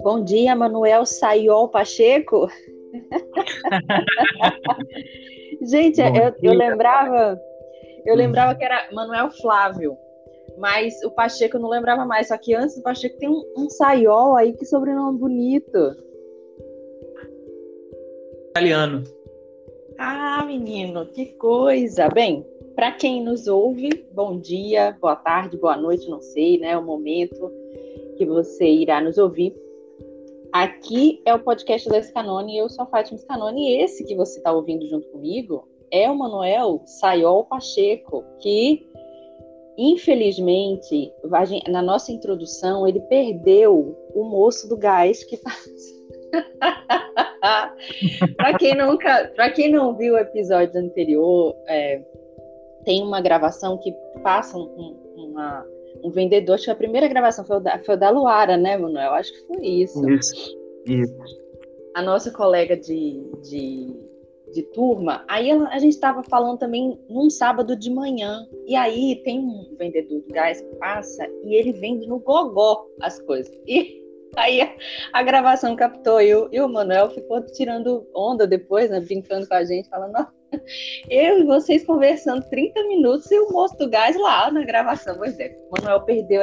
Bom dia, Manuel Sayol Pacheco. Gente, Bom eu dia. lembrava que era Manuel Flávio, mas o Pacheco eu não lembrava mais. Só que antes do Pacheco tem um Sayol aí, que sobrenome bonito. Italiano. Ah, menino, que coisa. Bem, para quem nos ouve, bom dia, boa tarde, boa noite, não sei, né? O momento que você irá nos ouvir. Aqui é o podcast da Scanone, eu sou a Fátima Scanone, e esse que você está ouvindo junto comigo é o Manuel Sayol Pacheco, que, infelizmente, na nossa introdução, ele perdeu o moço do gás que tá... Para quem não viu o episódio anterior, tem uma gravação que passa um vendedor. Acho que a primeira gravação foi o da Luara, né, Manuel? Acho que foi isso. Isso. A nossa colega de turma, aí a gente estava falando também num sábado de manhã, e aí tem um vendedor de gás que passa e ele vende no gogó as coisas. E aí a gravação captou e o Manuel ficou tirando onda depois, né, brincando com a gente, falando, eu e vocês conversando 30 minutos e o moço do gás lá na gravação. Pois é, o Manuel perdeu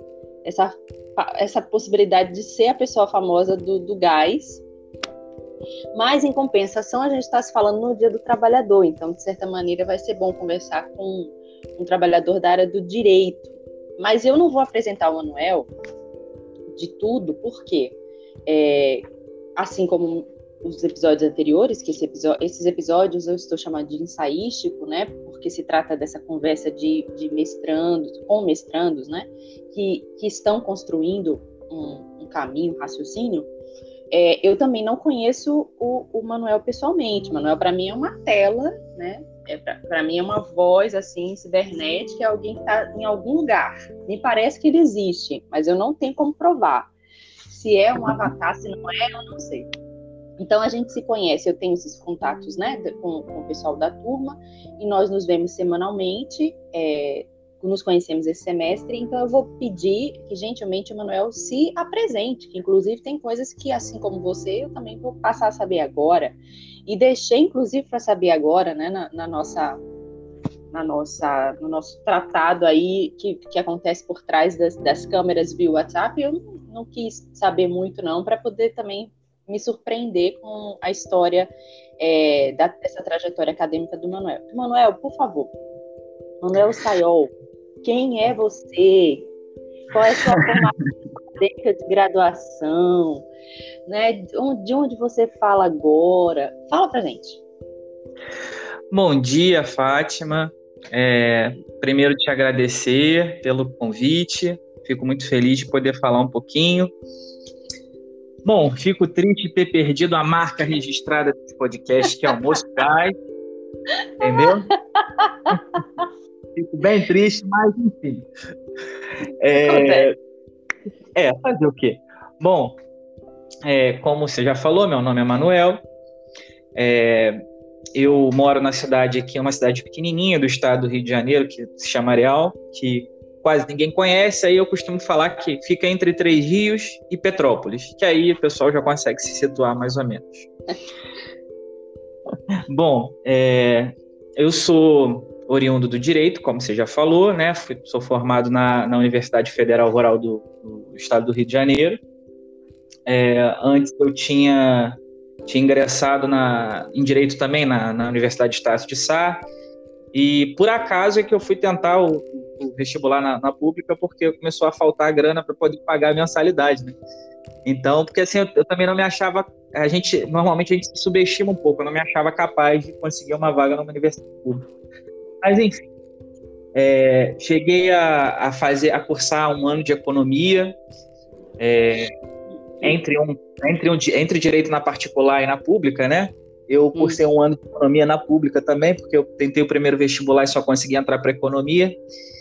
essa possibilidade de ser a pessoa famosa do gás. Mas, em compensação, a gente está se falando no Dia do Trabalhador, então, de certa maneira, vai ser bom conversar com um trabalhador da área do direito. Mas eu não vou apresentar o Manuel de tudo, porque, assim como os episódios anteriores, que esses episódios eu estou chamando de ensaístico, né, porque se trata dessa conversa de mestrandos, com mestrandos, né, que estão construindo um caminho, um raciocínio. Eu também não conheço o Manuel pessoalmente. Manuel, para mim, é uma tela, né? Para mim, é uma voz, assim, cibernética, é alguém que está em algum lugar. Me parece que ele existe, mas eu não tenho como provar. Se é um avatar, se não é, eu não sei. Então, a gente se conhece, eu tenho esses contatos, né, com o pessoal da turma, e nós nos vemos semanalmente, nos conhecemos esse semestre, então eu vou pedir que gentilmente o Manuel se apresente, que inclusive tem coisas que, assim como você, eu também vou passar a saber agora, e deixei inclusive para saber agora, né, no nosso tratado aí, que acontece por trás das câmeras via WhatsApp, eu não quis saber muito não, para poder também me surpreender com a história dessa trajetória acadêmica do Manuel. Manuel, por favor, Manuel Sayol, quem é você? Qual é a sua formação acadêmica de graduação? Né? De onde você fala agora? Fala pra gente. Bom dia, Fátima. Primeiro, te agradecer pelo convite. Fico muito feliz de poder falar um pouquinho. Bom, fico triste de ter perdido a marca registrada desse podcast, que é o Moço Gás. Entendeu? Fico bem triste, mas enfim. Fazer o quê? Bom, como você já falou, meu nome é Manuel. Eu moro na cidade aqui, uma cidade pequenininha do estado do Rio de Janeiro, que se chama Areal, que quase ninguém conhece. Aí eu costumo falar que fica entre Três Rios e Petrópolis, que aí o pessoal já consegue se situar mais ou menos. Bom, eu sou oriundo do direito, como você já falou, né? Sou formado na Universidade Federal Rural do estado do Rio de Janeiro. Antes eu tinha ingressado em Direito também na Universidade de Estácio de Sá, e por acaso é que eu fui tentar o vestibular na pública, porque começou a faltar grana para poder pagar a mensalidade, né? Então, porque assim, eu também não me achava, normalmente a gente se subestima um pouco, eu não me achava capaz de conseguir uma vaga numa universidade pública. Mas enfim, cheguei a cursar um ano de economia, entre direito na particular e na pública, né? Eu cursei um ano de economia na pública também, porque eu tentei o primeiro vestibular e só consegui entrar para economia.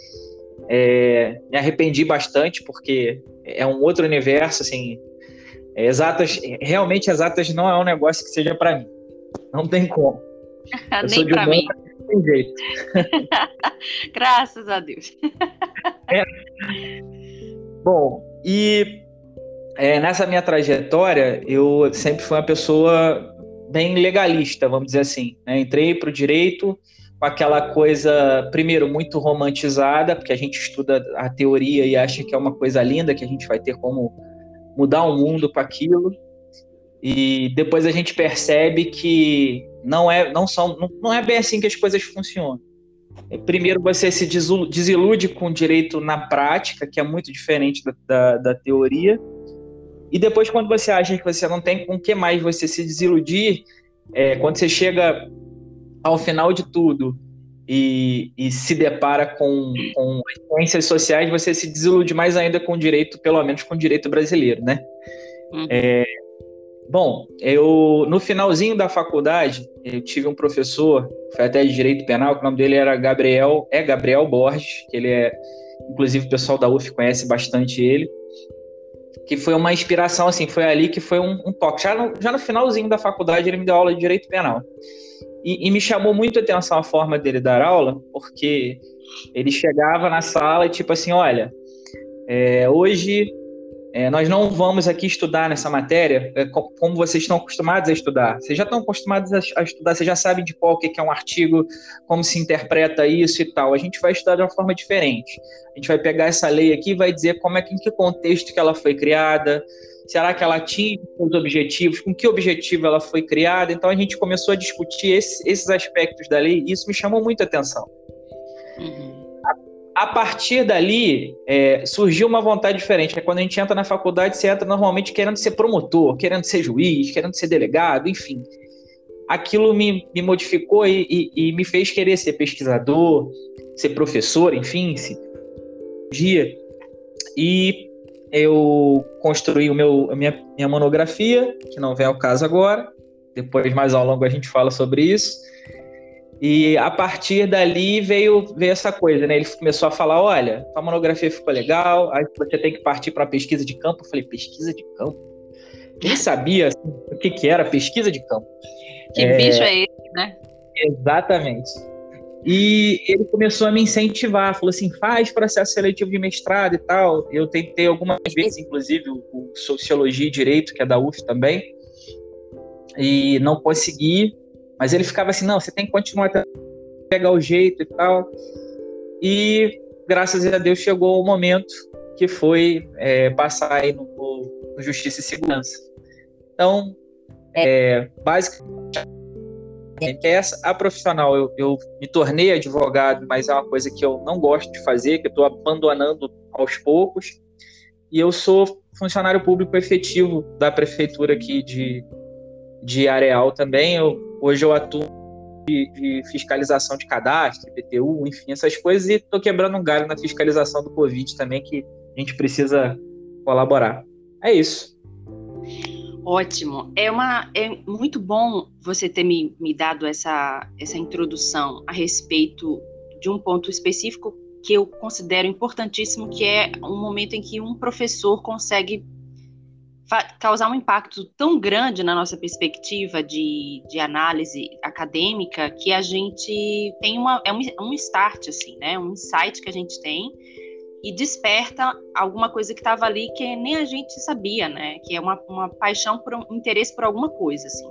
Me arrependi bastante, porque é um outro universo, assim, realmente exatas não é um negócio que seja para mim. Não tem como. Eu Nem para mim. Não tem jeito. Graças a Deus. Bom, e Nessa minha trajetória, eu sempre fui uma pessoa bem legalista, vamos dizer assim, né? Entrei para o direito com aquela coisa, primeiro, muito romantizada, porque a gente estuda a teoria e acha que é uma coisa linda, que a gente vai ter como mudar o mundo com aquilo, e depois a gente percebe que não é bem assim que as coisas funcionam. Primeiro, você se desilude com o direito na prática, que é muito diferente da teoria, e depois, quando você acha que você não tem com o que mais você se desiludir, quando você chega ao final de tudo e se depara com as ciências sociais, você se desilude mais ainda com o direito, pelo menos com o direito brasileiro, né? Uhum. Bom, no finalzinho da faculdade, eu tive um professor, foi até de Direito Penal, que o nome dele era Gabriel Borges, que ele inclusive o pessoal da UF conhece bastante ele, que foi uma inspiração, assim, foi ali que foi um toque. Já no finalzinho da faculdade, ele me deu aula de Direito Penal. E me chamou muito a atenção a forma dele dar aula, porque ele chegava na sala e tipo assim, olha, hoje nós não vamos aqui estudar nessa matéria como vocês estão acostumados a estudar. Vocês já estão acostumados a estudar, vocês já sabem de qual que é um artigo, como se interpreta isso e tal. A gente vai estudar de uma forma diferente. A gente vai pegar essa lei aqui e vai dizer em que contexto que ela foi criada, será que ela atinge os objetivos, com que objetivo ela foi criada. Então a gente começou a discutir esses aspectos da lei e isso me chamou muito a atenção. Uhum. A partir dali, surgiu uma vontade diferente. Quando a gente entra na faculdade, você entra normalmente querendo ser promotor, querendo ser juiz, querendo ser delegado, enfim. Aquilo me modificou e me fez querer ser pesquisador, ser professor, enfim, dia. E eu construí a minha monografia, que não vem ao caso agora. Depois, mais ao longo, a gente fala sobre isso. E a partir dali veio essa coisa, né? Ele começou a falar, olha, a monografia ficou legal, aí você tem que partir para pesquisa de campo. Eu falei, pesquisa de campo? Nem sabia assim, o que era pesquisa de campo. Que bicho é esse, né? Exatamente. E ele começou a me incentivar, falou assim, faz processo seletivo de mestrado e tal. Eu tentei algumas vezes, inclusive, o Sociologia e Direito, que é da UF também, e não consegui. Mas ele ficava assim, não, você tem que continuar a pegar o jeito e tal. E, graças a Deus, chegou o momento que foi passar aí no Justiça e Segurança. Então, basicamente, a profissional, eu me tornei advogado, mas é uma coisa que eu não gosto de fazer, que eu estou abandonando aos poucos. E eu sou funcionário público efetivo da prefeitura aqui de Areal também. Hoje eu atuo de fiscalização de cadastro, IPTU, enfim, essas coisas, e estou quebrando um galho na fiscalização do Covid também, que a gente precisa colaborar. É isso. Ótimo. É muito bom você ter me dado essa introdução a respeito de um ponto específico que eu considero importantíssimo, que é um momento em que um professor consegue causar um impacto tão grande na nossa perspectiva de análise acadêmica, que a gente tem um start, assim, né? Um insight que a gente tem e desperta alguma coisa que estava ali que nem a gente sabia, né? Que é uma paixão um interesse por alguma coisa, assim.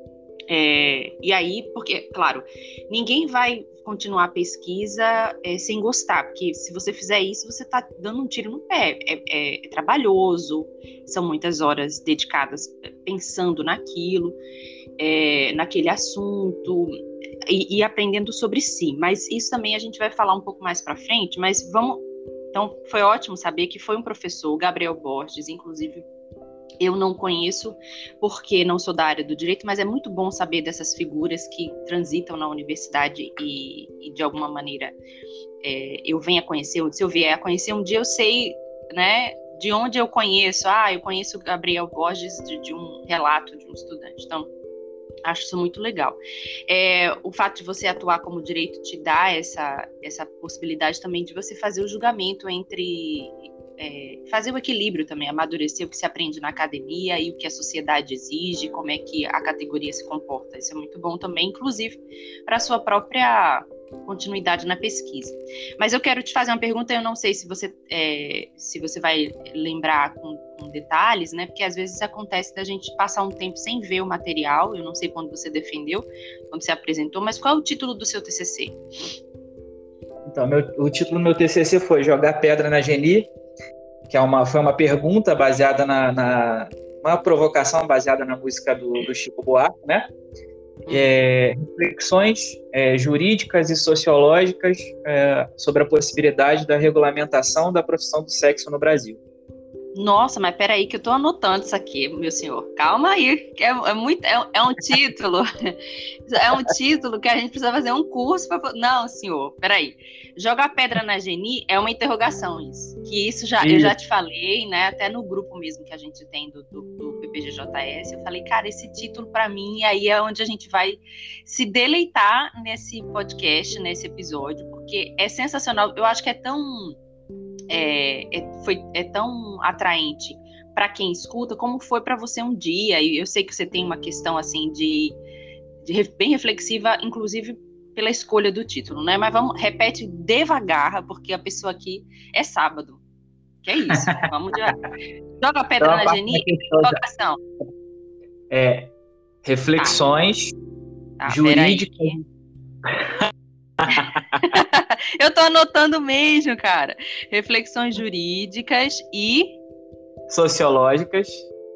E aí, porque, claro, ninguém vai continuar a pesquisa sem gostar, porque se você fizer isso, você está dando um tiro no pé. É trabalhoso, são muitas horas dedicadas pensando naquilo, naquele assunto, e aprendendo sobre si. Mas isso também a gente vai falar um pouco mais para frente, mas vamos... Então, foi ótimo saber que foi um professor, o Gabriel Borges, inclusive eu não conheço porque não sou da área do direito, mas é muito bom saber dessas figuras que transitam na universidade e de alguma maneira eu venho a conhecer, se eu vier a conhecer um dia eu sei, né, de onde eu conheço. Eu conheço o Gabriel Borges de um relato de um estudante, então acho isso muito legal. O fato de você atuar como direito te dá essa possibilidade também de você fazer o julgamento entre... fazer o equilíbrio também, amadurecer o que se aprende na academia e o que a sociedade exige, como é que a categoria se comporta. Isso é muito bom também, inclusive, para a sua própria continuidade na pesquisa. Mas eu quero te fazer uma pergunta, eu não sei se você vai lembrar com detalhes, né? Porque às vezes acontece da gente passar um tempo sem ver o material, eu não sei quando você defendeu, quando você apresentou, mas qual é o título do seu TCC? Então, o título do meu TCC foi Jogar Pedra na Geni, que foi uma pergunta baseada uma provocação baseada na música do Chico Buarque, né? Reflexões jurídicas e sociológicas sobre a possibilidade da regulamentação da profissão do sexo no Brasil. Nossa, mas peraí que eu estou anotando isso aqui, meu senhor. Calma aí, é um título. É um título que a gente precisa fazer um curso para... Não, senhor, peraí. Jogar pedra na Geni é uma interrogação isso. Que isso eu já te falei, né? Até no grupo mesmo que a gente tem do PPGJS, eu falei, cara, esse título para mim, aí é onde a gente vai se deleitar nesse podcast, nesse episódio, porque é sensacional. Eu acho que é tão tão atraente para quem escuta como foi para você um dia, e eu sei que você tem uma questão assim bem reflexiva, inclusive pela escolha do título, né? Mas repete devagar, porque a pessoa aqui é sábado, que é isso, vamos devagar. Joga a pedra na Geni, interrogação. Reflexões jurídicas. Eu tô anotando mesmo, cara. Reflexões jurídicas e sociológicas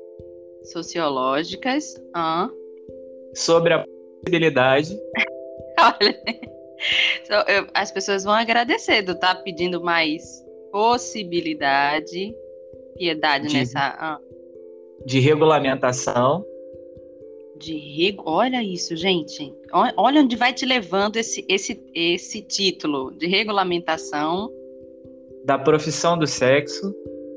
sobre a possibilidade. Olha, as pessoas vão agradecendo, tá? Pedindo mais possibilidade, piedade nessa de regulamentação. Olha isso, gente. Olha onde vai te levando esse título de regulamentação da profissão do sexo.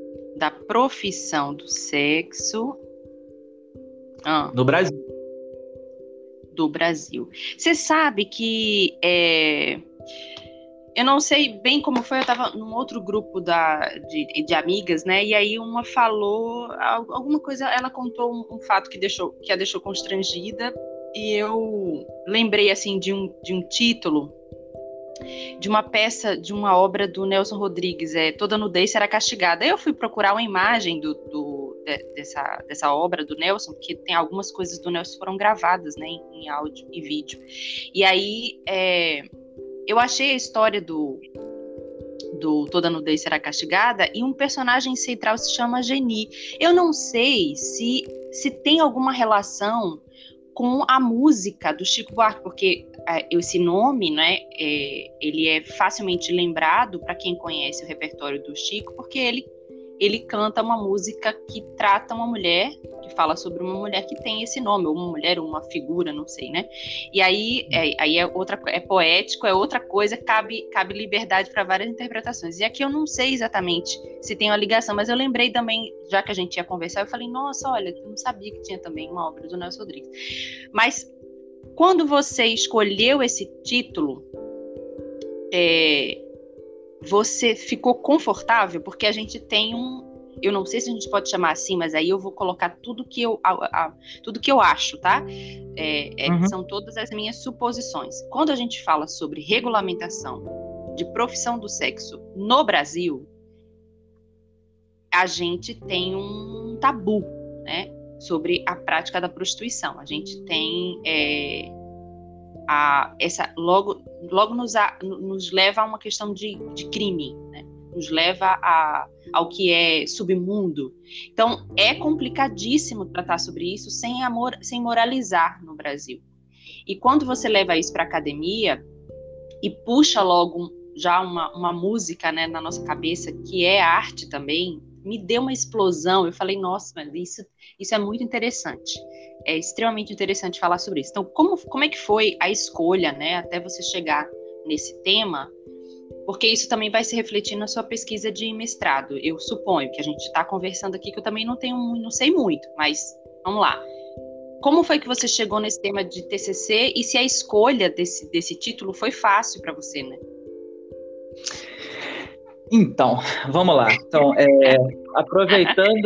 No Brasil. Do Brasil. Você sabe que eu não sei bem como foi, eu estava num outro grupo de amigas, né? E aí uma falou alguma coisa, ela contou um fato que a deixou constrangida, e eu lembrei assim de um título de uma peça, de uma obra do Nelson Rodrigues, Toda Nudez Será Castigada. Aí eu fui procurar uma imagem dessa obra do Nelson, porque tem algumas coisas do Nelson foram gravadas, né, em áudio e vídeo. E aí eu achei a história do Toda Nudez Será Castigada, e um personagem central se chama Geni. Eu não sei se tem alguma relação com a música do Chico Buarque, porque esse nome, né, ele é facilmente lembrado para quem conhece o repertório do Chico, porque ele canta uma música que trata uma mulher, que fala sobre uma mulher que tem esse nome, ou uma mulher, ou uma figura, não sei, né? E aí é poético, é outra coisa, cabe liberdade para várias interpretações. E aqui eu não sei exatamente se tem uma ligação, mas eu lembrei também, já que a gente ia conversar, eu falei, nossa, olha, eu não sabia que tinha também uma obra do Nelson Rodrigues. Mas quando você escolheu esse título, você ficou confortável? Porque a gente tem eu não sei se a gente pode chamar assim, mas aí eu vou colocar tudo que eu acho, tá? São todas as minhas suposições. Quando a gente fala sobre regulamentação de profissão do sexo no Brasil, a gente tem um tabu, né, sobre a prática da prostituição. A gente tem logo nos leva a uma questão de crime, né? Nos leva ao que é submundo. Então, é complicadíssimo tratar sobre isso sem moralizar no Brasil. E quando você leva isso para a academia e puxa logo já uma música, né, na nossa cabeça, que é arte também, me deu uma explosão. Eu falei, nossa, mas isso é muito interessante. É extremamente interessante falar sobre isso. Então, como é que foi a escolha, né, até você chegar nesse tema? Porque isso também vai se refletir na sua pesquisa de mestrado. Eu suponho que a gente está conversando aqui, que eu também não sei muito, mas vamos lá. Como foi que você chegou nesse tema de TCC, e se a escolha desse título foi fácil para você, né? Então, vamos lá. Então, aproveitando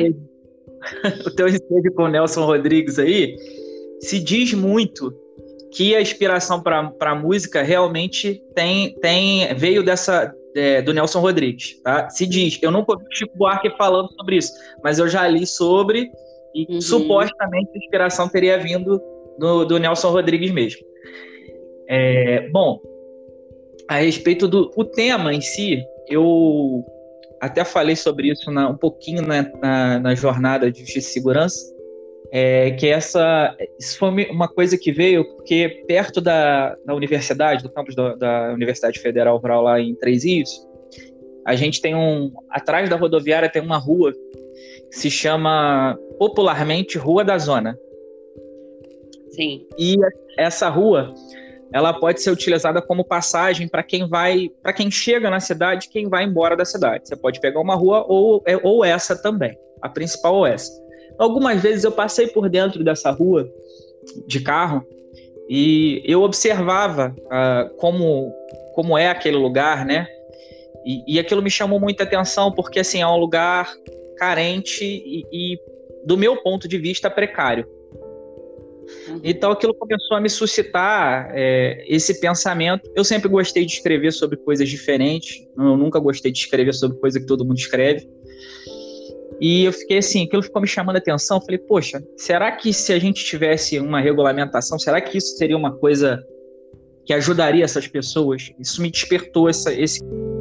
o teu ensejo com o Nelson Rodrigues aí, se diz muito que a inspiração para a música realmente veio do Nelson Rodrigues, tá? Se diz, eu nunca ouvi o Chico Buarque falando sobre isso, mas eu já li sobre e supostamente a inspiração teria vindo do Nelson Rodrigues mesmo. Bom, a respeito do tema em si, eu até falei sobre isso um pouquinho na jornada de Justiça e Segurança, que isso foi uma coisa que veio porque perto da universidade, do campus da Universidade Federal Rural lá em Três Rios, a gente tem atrás da rodoviária tem uma rua que se chama popularmente Rua da Zona. Sim. E essa rua, ela pode ser utilizada como passagem para quem chega na cidade, quem vai embora da cidade. Você pode pegar uma rua ou essa também, a principal ou essa. Algumas vezes eu passei por dentro dessa rua de carro e eu observava como é aquele lugar, né? E aquilo me chamou muita atenção porque assim, é um lugar carente e do meu ponto de vista, precário. Então aquilo começou a me suscitar esse pensamento. Eu sempre gostei de escrever sobre coisas diferentes, eu nunca gostei de escrever sobre coisa que todo mundo escreve. E eu fiquei assim, aquilo ficou me chamando a atenção. Eu falei, poxa, será que se a gente tivesse uma regulamentação, será que isso seria uma coisa que ajudaria essas pessoas? Isso me despertou esse...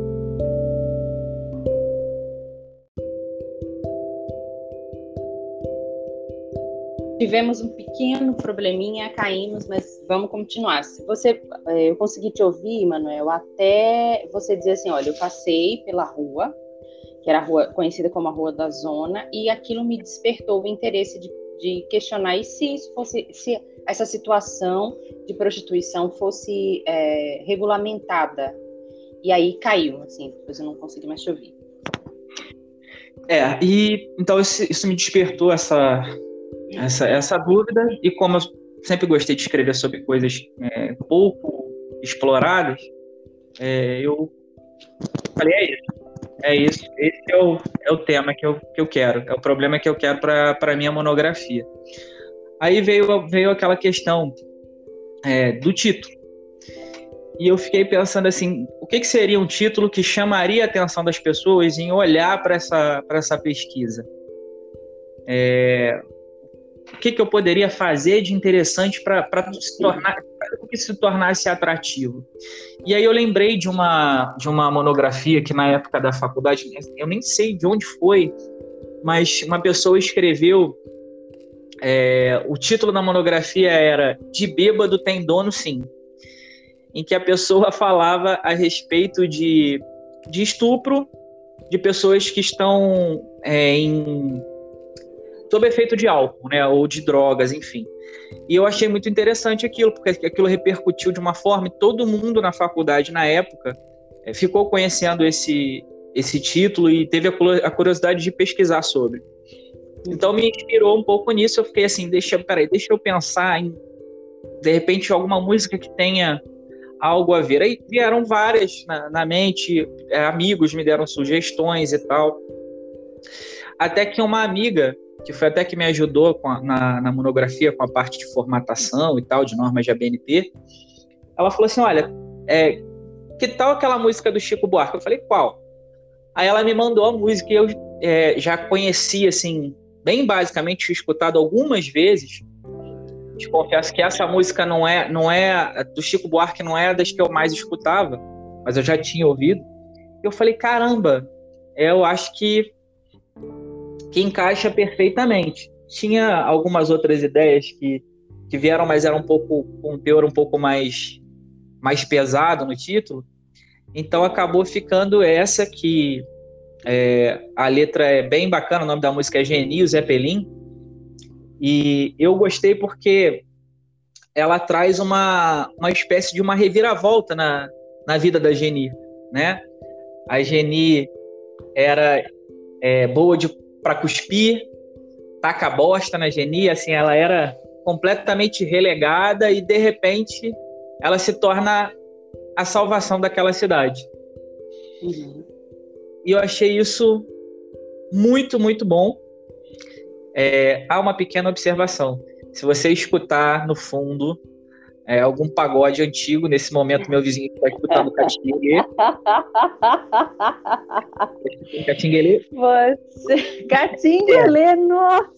Tivemos um pequeno probleminha, caímos, mas vamos continuar. Se eu consegui te ouvir, Manuel, até você dizer assim, olha, eu passei pela rua, que era a rua conhecida como a Rua da Zona, e aquilo me despertou o interesse de questionar e se essa situação de prostituição fosse regulamentada. E aí caiu, assim, depois eu não consegui mais te ouvir. Então isso me despertou essa dúvida, e como eu sempre gostei de escrever sobre coisas pouco exploradas, eu falei, é isso, esse é o tema que eu quero, é o problema que eu quero para a minha monografia. Aí veio aquela questão do título, e eu fiquei pensando assim, o que seria um título que chamaria a atenção das pessoas em olhar para essa pesquisa? O que eu poderia fazer de interessante para que se tornasse atrativo? E aí eu lembrei de uma monografia que na época da faculdade, eu nem sei de onde foi, mas uma pessoa escreveu, o título da monografia era De Bêbado Tem Dono Sim, em que a pessoa falava a respeito de estupro de pessoas que estão sob efeito de álcool, né, ou de drogas, enfim. E eu achei muito interessante aquilo, porque aquilo repercutiu de uma forma, e todo mundo na faculdade, na época, ficou conhecendo esse título e teve a curiosidade de pesquisar sobre. Então me inspirou um pouco nisso. Eu fiquei assim, deixa eu pensar em, de repente, alguma música que tenha algo a ver. Aí vieram várias na mente, amigos me deram sugestões e tal. Até que uma amiga, que foi até que me ajudou na monografia com a parte de formatação e tal, de normas de ABNT, ela falou assim, olha, que tal aquela música do Chico Buarque? Eu falei, qual? Aí ela me mandou a música e eu já conhecia, assim, bem basicamente, tinha escutado algumas vezes. Te confesso que essa música não é do Chico Buarque, não é das que eu mais escutava, mas eu já tinha ouvido. E eu falei, caramba, eu acho que encaixa perfeitamente. Tinha algumas outras ideias que vieram, mas era um teor um pouco mais pesado no título. Então acabou ficando essa que a letra é bem bacana, o nome da música é Geni, o Zeppelin. E eu gostei porque ela traz uma espécie de uma reviravolta na vida da Geni, né? A Geni era boa para cuspir, taca bosta na Geni, assim, ela era completamente relegada e de repente ela se torna a salvação daquela cidade. Uhum. E eu achei isso muito, muito bom. Há uma pequena observação. Se você escutar no fundo algum pagode antigo. Nesse momento, meu vizinho está escutando Catinguelê. Catinguelê. Catinguelê, nossa!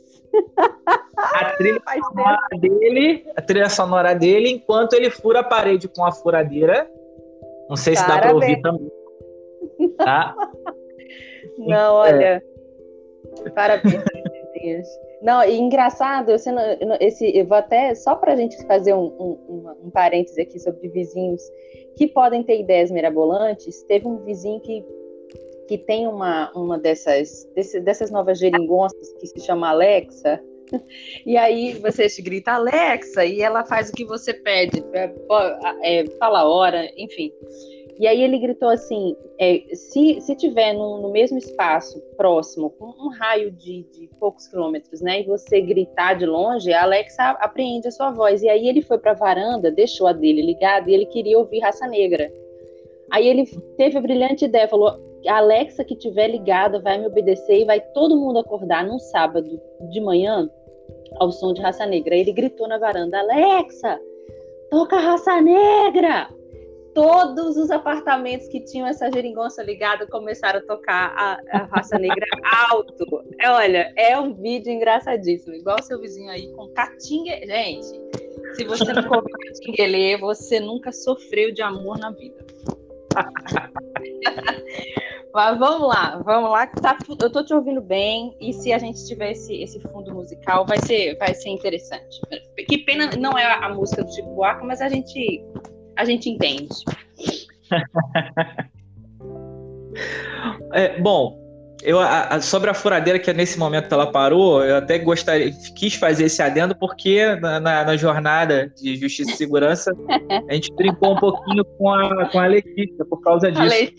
A trilha sonora dele, enquanto ele fura a parede com a furadeira. Não sei se dá para ouvir também. Tá? Não, olha. Parabéns. Não, e engraçado, eu vou até, só para a gente fazer um parêntese aqui sobre vizinhos que podem ter ideias mirabolantes. Teve um vizinho que tem uma dessas novas geringonças que se chama Alexa, e aí você grita Alexa e ela faz o que você pede, fala a hora, enfim. E aí ele gritou assim, se tiver no mesmo espaço próximo, com um raio de poucos quilômetros, né, e você gritar de longe, a Alexa apreende a sua voz. E aí ele foi para a varanda, deixou a dele ligada e ele queria ouvir Raça Negra. Aí ele teve a brilhante ideia, falou: a Alexa que tiver ligada vai me obedecer e vai todo mundo acordar num sábado de manhã ao som de Raça Negra. Aí ele gritou na varanda: Alexa, toca Raça Negra! Todos os apartamentos que tinham essa geringonça ligada começaram a tocar a Raça Negra alto. Olha, é um vídeo engraçadíssimo, igual o seu vizinho aí com Catinguelê. Gente, se você não comeu Catinguelê, você nunca sofreu de amor na vida. Mas vamos lá, que eu tô te ouvindo bem, e se a gente tiver esse fundo musical, vai ser interessante. Que pena não é a música do Chico Buarque, mas a gente entende. Bom, sobre a furadeira, que nesse momento ela parou, eu até quis fazer esse adendo, porque na jornada de Justiça e Segurança a gente brincou um pouquinho com a Letícia por causa disso.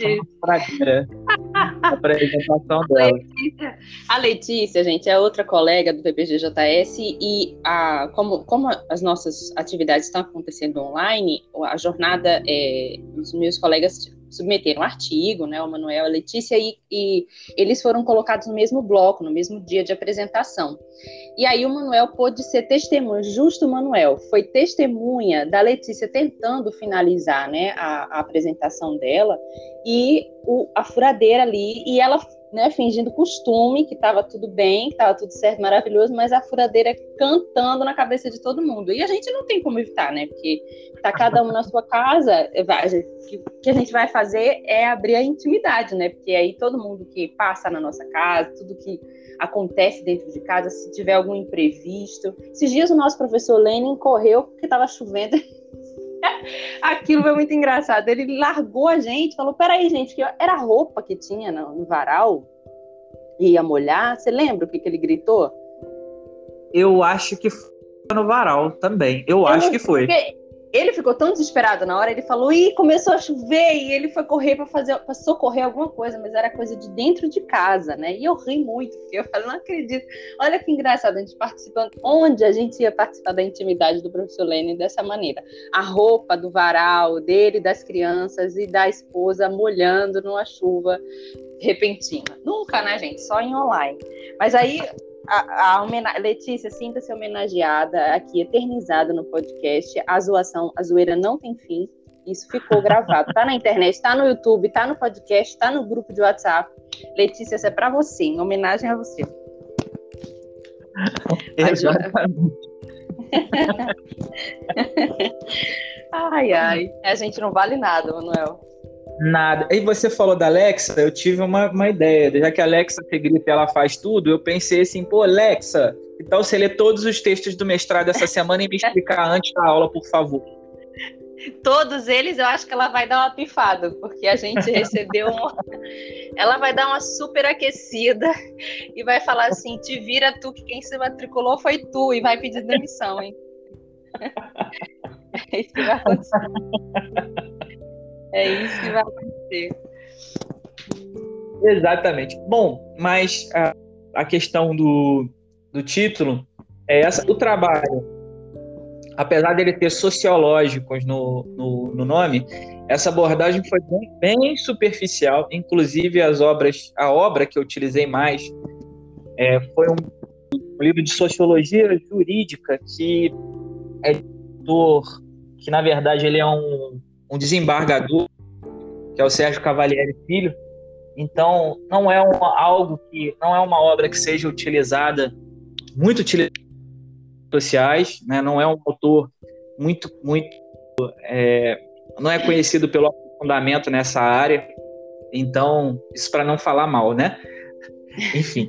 A apresentação dela. A Letícia, gente, é outra colega do PPG-JS, e como as nossas atividades estão acontecendo online, a jornada, os meus colegas submeteram um artigo, né, o Manuel e a Letícia, e eles foram colocados no mesmo bloco, no mesmo dia de apresentação. E aí o Manuel pôde ser testemunha, justo o Manuel, foi testemunha da Letícia tentando finalizar, né, a apresentação dela, e a furadeira ali, e ela, né, fingindo costume, que estava tudo bem, que estava tudo certo, maravilhoso, mas a furadeira cantando na cabeça de todo mundo. E a gente não tem como evitar, né, porque tá cada um na sua casa, o que a gente vai fazer é abrir a intimidade, né, porque aí todo mundo que passa na nossa casa, tudo que acontece dentro de casa, se tiver algum imprevisto. Esses dias o nosso professor Lenin correu porque estava chovendo. Aquilo foi muito engraçado. Ele largou a gente, falou: peraí, gente, que era a roupa que tinha no varal, ia molhar. Você lembra o que ele gritou? Eu acho que foi no varal também. Acho que foi. Ele ficou tão desesperado na hora, ele falou: ih, começou a chover, e ele foi correr para socorrer alguma coisa, mas era coisa de dentro de casa, né? E eu ri muito, porque eu falei: não acredito. Olha que engraçado, a gente participando, onde a gente ia participar da intimidade do professor Lenin dessa maneira. A roupa do varal dele, das crianças e da esposa molhando numa chuva repentina. Nunca, né, gente? Só em online. Mas aí Letícia, sinta-se homenageada aqui, eternizada no podcast. A zoeira não tem fim. Isso ficou gravado. Tá na internet, tá no YouTube, tá no podcast, tá no grupo de WhatsApp. Letícia, isso é pra você, em homenagem a você. Exatamente. Ai, a gente não vale nada, Manuel. Nada. E você falou da Alexa, eu tive uma ideia. Já que a Alexa que grita, ela faz tudo, eu pensei assim: pô, Alexa, então você lê todos os textos do mestrado essa semana e me explicar antes da aula, por favor. Todos eles, eu acho que ela vai dar uma pifada, porque a gente recebeu ela vai dar uma super aquecida e vai falar assim: te vira tu, que quem se matriculou foi tu, e vai pedir demissão, hein? É isso que vai acontecer. É isso que vai acontecer. Exatamente. Bom, mas a questão do título é essa. O trabalho, apesar dele ter sociológicos no nome, essa abordagem foi bem superficial. Inclusive, a obra que eu utilizei mais foi um livro de sociologia jurídica que é do que na verdade ele é um desembargador, que é o Sérgio Cavalieri Filho. Então, não é uma obra que seja muito utilizada em sociais, né? Não é um autor muito, não é conhecido pelo aprofundamento nessa área. Então, isso para não falar mal, né? Enfim.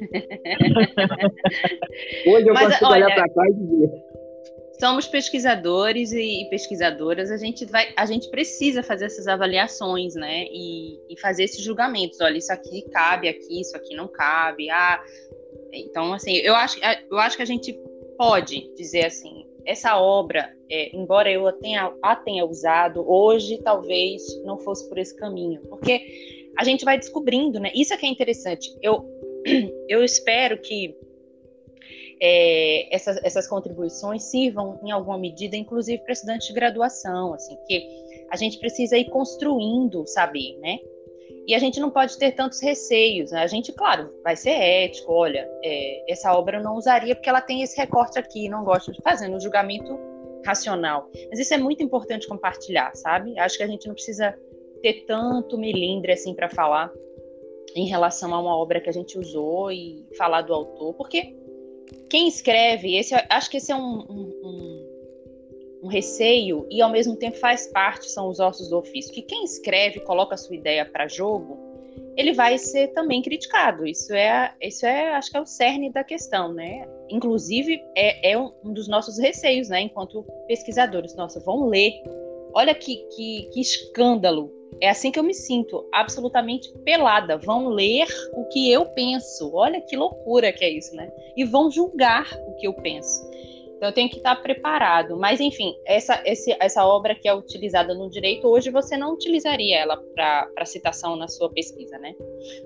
Hoje eu consigo olhar para trás e dizer. Somos pesquisadores e pesquisadoras, a gente precisa fazer essas avaliações, né? E fazer esses julgamentos. Olha, isso aqui cabe aqui, isso aqui não cabe. Então, assim, eu acho que a gente pode dizer assim, essa obra, embora eu a tenha usado, hoje talvez não fosse por esse caminho. Porque a gente vai descobrindo, né? Isso é que é interessante. Eu espero que essas contribuições sirvam em alguma medida, inclusive para estudantes de graduação, assim, que a gente precisa ir construindo saber, né? E a gente não pode ter tantos receios, né? A gente, claro, vai ser ético, olha, essa obra eu não usaria porque ela tem esse recorte aqui, não gosto de fazer um julgamento racional. Mas isso é muito importante compartilhar, sabe? Acho que a gente não precisa ter tanto melindre assim para falar em relação a uma obra que a gente usou e falar do autor, porque quem escreve, acho que esse é um receio e ao mesmo tempo faz parte, são os ossos do ofício, que quem escreve, coloca a sua ideia para jogo, ele vai ser também criticado. Isso acho que é o cerne da questão, né? Inclusive, é um dos nossos receios, né? Enquanto pesquisadores. Nossa, vão ler. Olha que escândalo. É assim que eu me sinto, absolutamente pelada. Vão ler o que eu penso. Olha que loucura que é isso, né? E vão julgar o que eu penso. Então, eu tenho que estar preparado. Mas, enfim, essa obra que é utilizada no direito, hoje você não utilizaria ela para citação na sua pesquisa, né?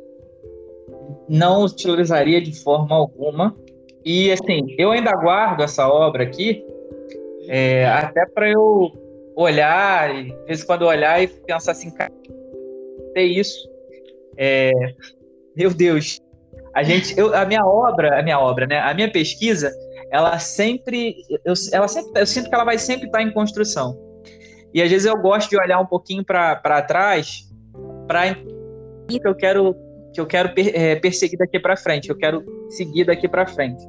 Não utilizaria de forma alguma. E, assim, eu ainda guardo essa obra aqui, até para eu olhar, e, de vez em quando olhar e pensar assim, cara, é isso. Meu Deus. A minha obra, né? A minha pesquisa, eu sinto que ela vai sempre estar em construção. E às vezes eu gosto de olhar um pouquinho para trás, para que eu quero perseguir daqui para frente, eu quero seguir daqui para frente.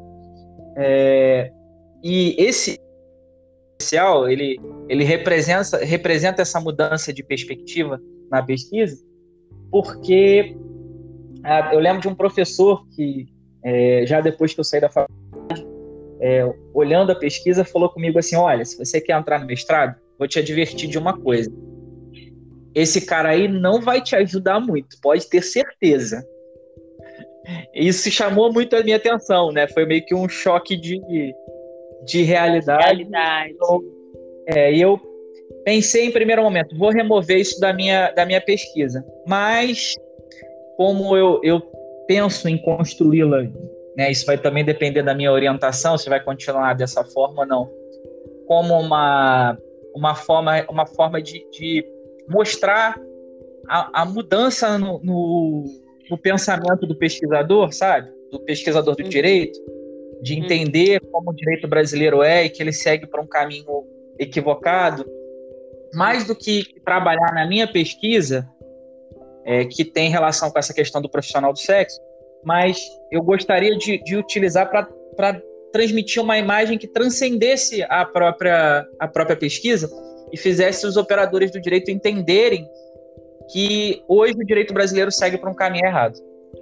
E esse especial, ele representa essa mudança de perspectiva na pesquisa, porque eu lembro de um professor que, já depois que eu saí da faculdade, olhando a pesquisa, falou comigo assim, olha, se você quer entrar no mestrado, vou te advertir de uma coisa. Esse cara aí não vai te ajudar muito, pode ter certeza. Isso chamou muito a minha atenção, né? Foi meio que um choque de realidade. Então, e eu pensei em primeiro momento, vou remover isso da minha pesquisa. Mas, como eu penso em construí-la, né, isso vai também depender da minha orientação, se vai continuar dessa forma ou não, como uma forma de mostrar a mudança no pensamento do pesquisador, sabe? Do pesquisador do direito, de entender como o direito brasileiro e que ele segue para um caminho equivocado. Mais do que trabalhar na minha pesquisa, que tem relação com essa questão do profissional do sexo, mas eu gostaria de utilizar para transmitir uma imagem que transcendesse a própria pesquisa e fizesse os operadores do direito entenderem que hoje o direito brasileiro segue para um caminho errado.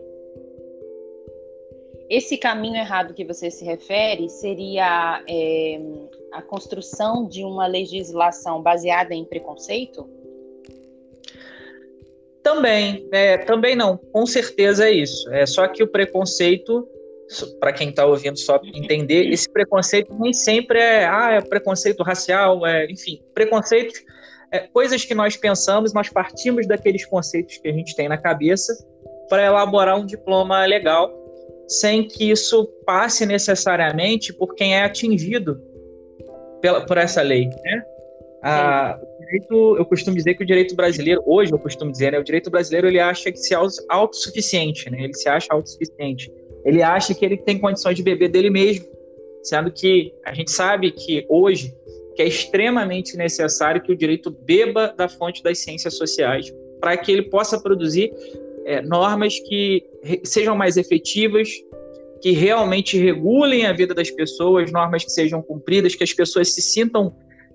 Esse caminho errado que você se refere seria a construção de uma legislação baseada em preconceito? Também não, com certeza é isso. Só que o preconceito, para quem está ouvindo só entender, esse preconceito nem sempre é preconceito racial, enfim, preconceitos, coisas que nós pensamos, nós partimos daqueles conceitos que a gente tem na cabeça para elaborar um diploma legal, sem que isso passe necessariamente por quem é atingido por essa lei, né? Eu costumo dizer que o direito brasileiro, hoje eu costumo dizer, né, o direito brasileiro ele acha que se é autossuficiente, né? Ele se acha autossuficiente. Ele acha que ele tem condições de beber dele mesmo, sendo que a gente sabe que hoje que é extremamente necessário que o direito beba da fonte das ciências sociais para que ele possa produzir normas que sejam mais efetivas, que realmente regulem a vida das pessoas, normas que sejam cumpridas, que as pessoas se sintam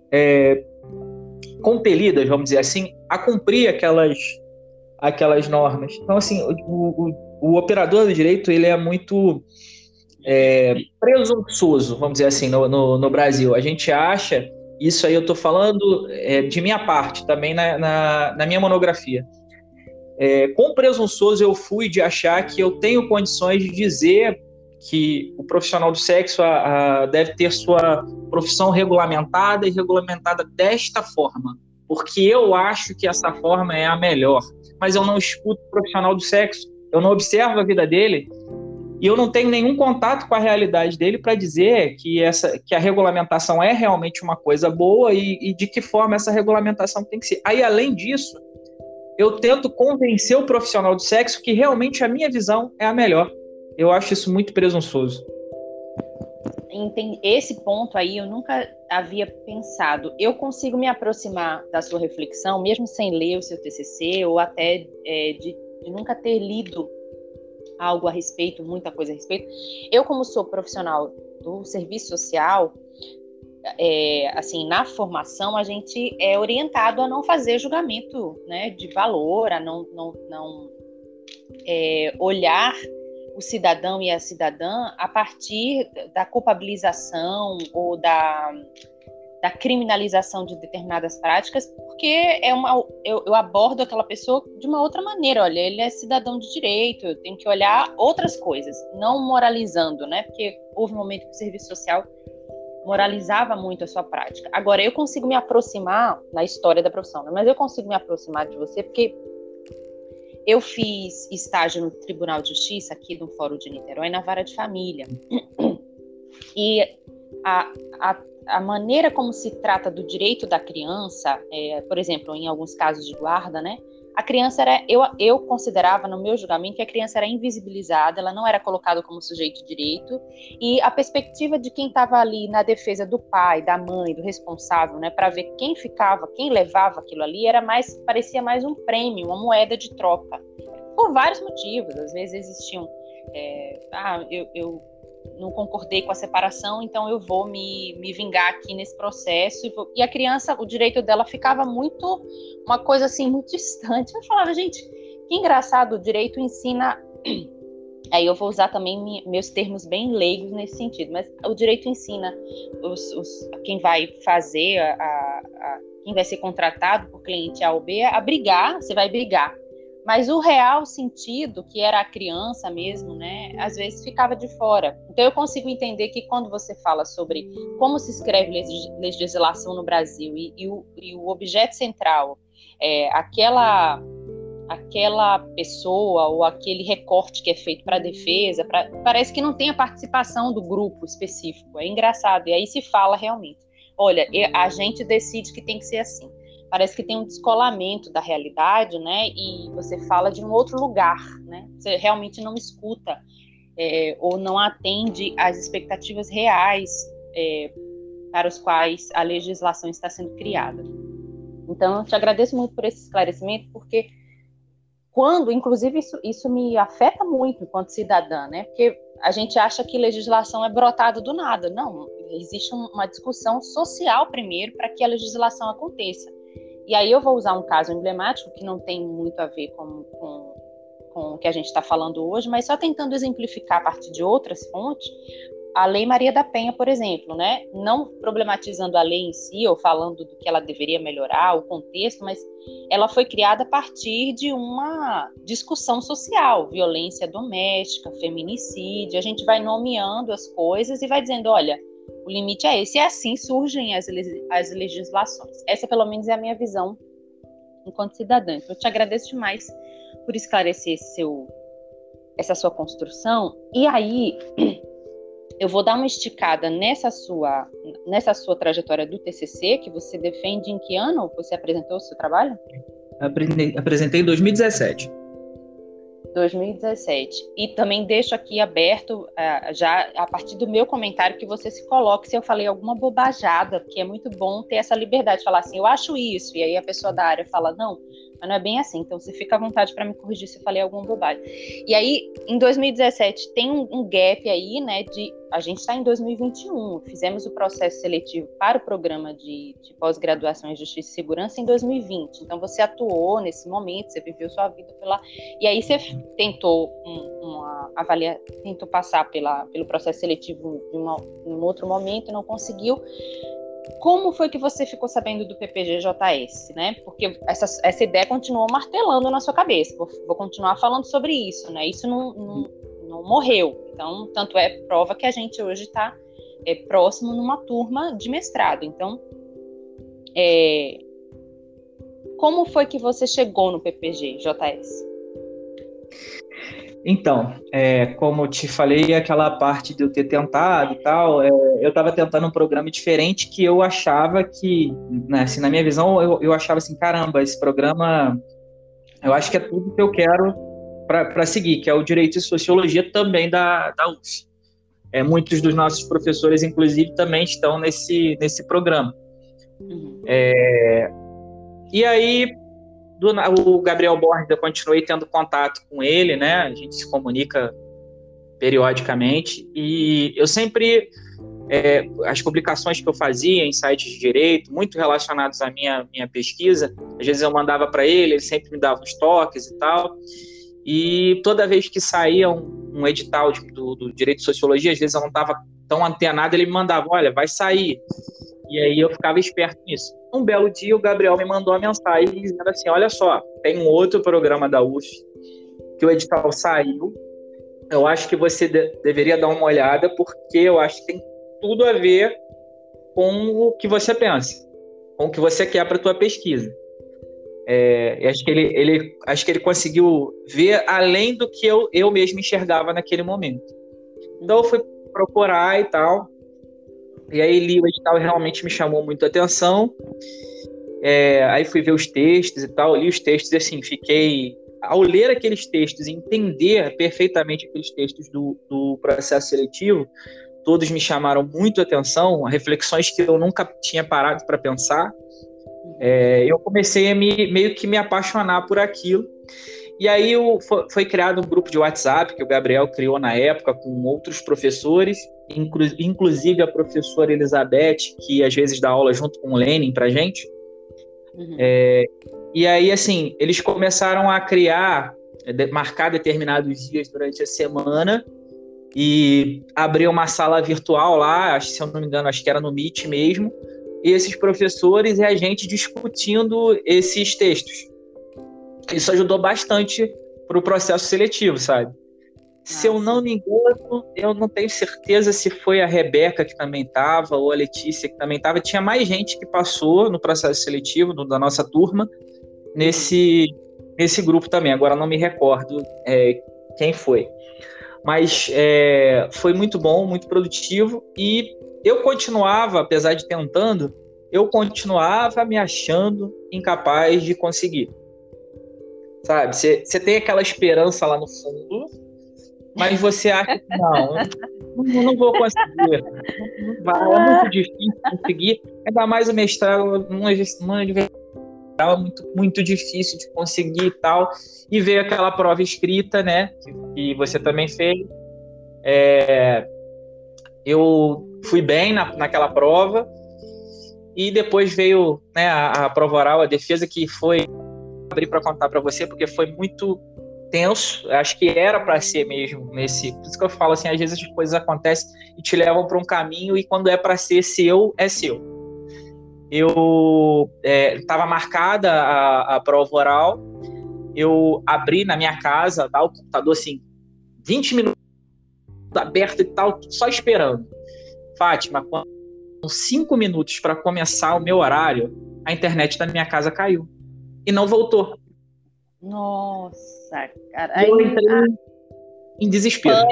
compelidas, vamos dizer assim, a cumprir aquelas normas. Então, assim, o operador do direito, ele é muito presunçoso, vamos dizer assim, no Brasil. A gente acha, isso aí eu estou falando de minha parte, também na minha monografia. Quão presunçoso eu fui de achar que eu tenho condições de dizer que o profissional do sexo deve ter sua profissão regulamentada e regulamentada desta forma, porque eu acho que essa forma é a melhor, mas eu não escuto o profissional do sexo, eu não observo a vida dele e eu não tenho nenhum contato com a realidade dele para dizer que a regulamentação é realmente uma coisa boa e de que forma essa regulamentação tem que ser. Aí, além disso, eu tento convencer o profissional do sexo que realmente a minha visão é a melhor. Eu acho isso muito presunçoso. Esse ponto aí eu nunca havia pensado. Eu consigo me aproximar da sua reflexão, mesmo sem ler o seu TCC, ou até de nunca ter lido algo a respeito, muita coisa a respeito. Eu, como sou profissional do serviço social, assim, na formação, a gente é orientado a não fazer julgamento, né, de valor, a não olhar o cidadão e a cidadã a partir da culpabilização ou da criminalização de determinadas práticas, porque eu abordo aquela pessoa de uma outra maneira. Olha, ele é cidadão de direito, eu tenho que olhar outras coisas, não moralizando, né? Porque houve um momento que o serviço social moralizava muito a sua prática. Agora, eu consigo me aproximar na história da profissão, né? Mas eu consigo me aproximar de você porque eu fiz estágio no Tribunal de Justiça, aqui no Fórum de Niterói, na Vara de Família. E a maneira como se trata do direito da criança, por exemplo, em alguns casos de guarda, né? A criança era, eu considerava no meu julgamento que a criança era invisibilizada, ela não era colocada como sujeito de direito, e a perspectiva de quem estava ali na defesa do pai, da mãe, do responsável, né, para ver quem ficava, quem levava aquilo ali, parecia mais um prêmio, uma moeda de troca, por vários motivos. Às vezes existiam, eu não concordei com a separação, então eu vou me vingar aqui nesse processo. E a criança, o direito dela ficava muito, uma coisa assim, muito distante. Eu falava, gente, que engraçado, o direito ensina... Aí eu vou usar também meus termos bem leigos nesse sentido, mas o direito ensina quem vai fazer, quem vai ser contratado por cliente A ou B, a brigar, você vai brigar. Mas o real sentido, que era a criança mesmo, né, às vezes ficava de fora. Então eu consigo entender que quando você fala sobre como se escreve legislação no Brasil e o objeto central é aquela pessoa ou aquele recorte que é feito para a defesa, parece que não tem a participação do grupo específico. É engraçado. E aí se fala realmente, olha, a gente decide que tem que ser assim. Parece que tem um descolamento da realidade, né? E você fala de um outro lugar, né? Você realmente não escuta ou não atende às expectativas reais para os quais a legislação está sendo criada. Então, eu te agradeço muito por esse esclarecimento, porque inclusive, isso me afeta muito enquanto cidadã, né? Porque a gente acha que legislação é brotada do nada. Não, existe uma discussão social primeiro para que a legislação aconteça. E aí eu vou usar um caso emblemático que não tem muito a ver com o que a gente está falando hoje, mas só tentando exemplificar a partir de outras fontes, a Lei Maria da Penha, por exemplo, né? Não problematizando a lei em si ou falando do que ela deveria melhorar, o contexto, mas ela foi criada a partir de uma discussão social, violência doméstica, feminicídio. A gente vai nomeando as coisas e vai dizendo, olha, o limite é esse, e assim surgem as legislações. Essa, pelo menos, é a minha visão enquanto cidadã. Então, eu te agradeço demais por esclarecer essa sua construção. E aí, eu vou dar uma esticada nessa sua trajetória do TCC, que você defende. Em que ano você apresentou o seu trabalho? Apresentei em 2017. 2017. E também deixo aqui aberto, já a partir do meu comentário, que você se coloque se eu falei alguma bobajada, porque é muito bom ter essa liberdade de falar assim, eu acho isso, e aí a pessoa da área fala, não, mas não é bem assim, então você fica à vontade para me corrigir se eu falei alguma bobagem. E aí, em 2017, tem um gap aí, né, a gente está em 2021, fizemos o processo seletivo para o programa de pós-graduação em Justiça e Segurança em 2020, então você atuou nesse momento, você viveu sua vida pela... E aí você tentou tentou passar pelo processo seletivo em um outro momento e não conseguiu. Como foi que você ficou sabendo do PPG-JS, né? Porque essa ideia continuou martelando na sua cabeça. Vou continuar falando sobre isso, né? Isso não morreu. Então, tanto é prova que a gente hoje está próximo numa turma de mestrado. Então, como foi que você chegou no PPG-JS? Então, como eu te falei, aquela parte de eu ter tentado e tal, eu estava tentando um programa diferente que eu achava que, né, assim, na minha visão, eu achava assim, caramba, esse programa, eu acho que é tudo que eu quero para seguir, que é o Direito e Sociologia também da UF. Muitos dos nossos professores, inclusive, também estão nesse programa. E aí, o Gabriel Borges, eu continuei tendo contato com ele, né? A gente se comunica periodicamente e eu sempre, as publicações que eu fazia em sites de direito, muito relacionados à minha pesquisa, às vezes eu mandava para ele sempre me dava uns toques e tal, e toda vez que saía um edital do Direito de Sociologia, às vezes eu não estava tão antenado, ele me mandava, olha, vai sair. E aí eu ficava esperto nisso. Um belo dia o Gabriel me mandou uma mensagem dizendo assim, olha só, tem um outro programa da UF que o edital saiu, eu acho que você deveria dar uma olhada porque eu acho que tem tudo a ver com o que você pensa, com o que você quer para a tua pesquisa. Acho que ele conseguiu ver além do que eu mesmo enxergava naquele momento. Então eu fui procurar e tal, e aí li o edital e realmente me chamou muito a atenção. Aí fui ver os textos e tal, li os textos e assim, ao ler aqueles textos e entender perfeitamente aqueles textos do processo seletivo, todos me chamaram muito a atenção, reflexões que eu nunca tinha parado para pensar. Eu comecei a meio que me apaixonar por aquilo. E aí foi criado um grupo de WhatsApp que o Gabriel criou na época com outros professores, inclusive a professora Elizabeth, que às vezes dá aula junto com o Lenin pra gente. E aí, assim, eles começaram a marcar determinados dias durante a semana e abrir uma sala virtual lá, se eu não me engano, acho que era no Meet mesmo, e esses professores e a gente discutindo esses textos. Isso ajudou bastante para o processo seletivo, sabe? Se eu não me engano, eu não tenho certeza se foi a Rebeca que também estava, ou a Letícia que também estava. Tinha mais gente que passou no processo seletivo da nossa turma nesse grupo também. Agora não me recordo quem foi. Mas foi muito bom, muito produtivo. E eu continuava, apesar de tentando, eu continuava me achando incapaz de conseguir. Sabe? Você tem aquela esperança lá no fundo, mas você acha que não vou conseguir. Não vai, é muito difícil conseguir. Ainda mais o mestrado, uma universidade muito, muito difícil de conseguir e tal. E veio aquela prova escrita, né? Que você também fez. Eu fui bem naquela prova. E depois veio, né, a prova oral, a defesa, que foi abrir para contar para você, porque foi muito tenso. Acho que era para ser mesmo por isso que eu falo assim, às vezes as coisas acontecem e te levam para um caminho, e quando é para ser seu, é seu. Eu estava marcada a prova oral, eu abri na minha casa, o computador assim, 20 minutos aberto e tal, só esperando. Fátima, com 5 minutos para começar o meu horário, a internet da minha casa caiu e não voltou. Nossa, cara. Eu entrei em desespero.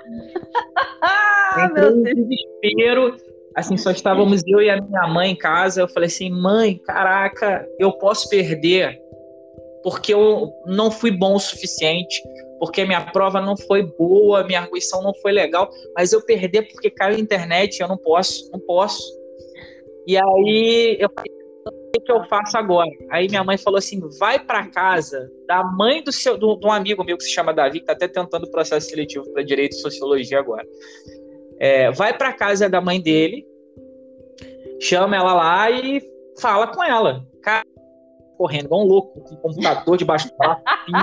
Entrei em desespero. Assim, só estávamos eu e a minha mãe em casa. Eu falei assim, mãe, caraca, eu posso perder porque eu não fui bom o suficiente, porque minha prova não foi boa, minha arguição não foi legal, mas eu perder porque caiu a internet, eu não posso. E aí eu falei, o que eu faço agora? Aí minha mãe falou assim, vai para casa da mãe de um amigo meu que se chama Davi, que está até tentando processo seletivo para Direito e Sociologia agora. Vai para casa da mãe dele, chama ela lá e fala com ela. Cara, correndo igual um louco, com o computador debaixo do braço,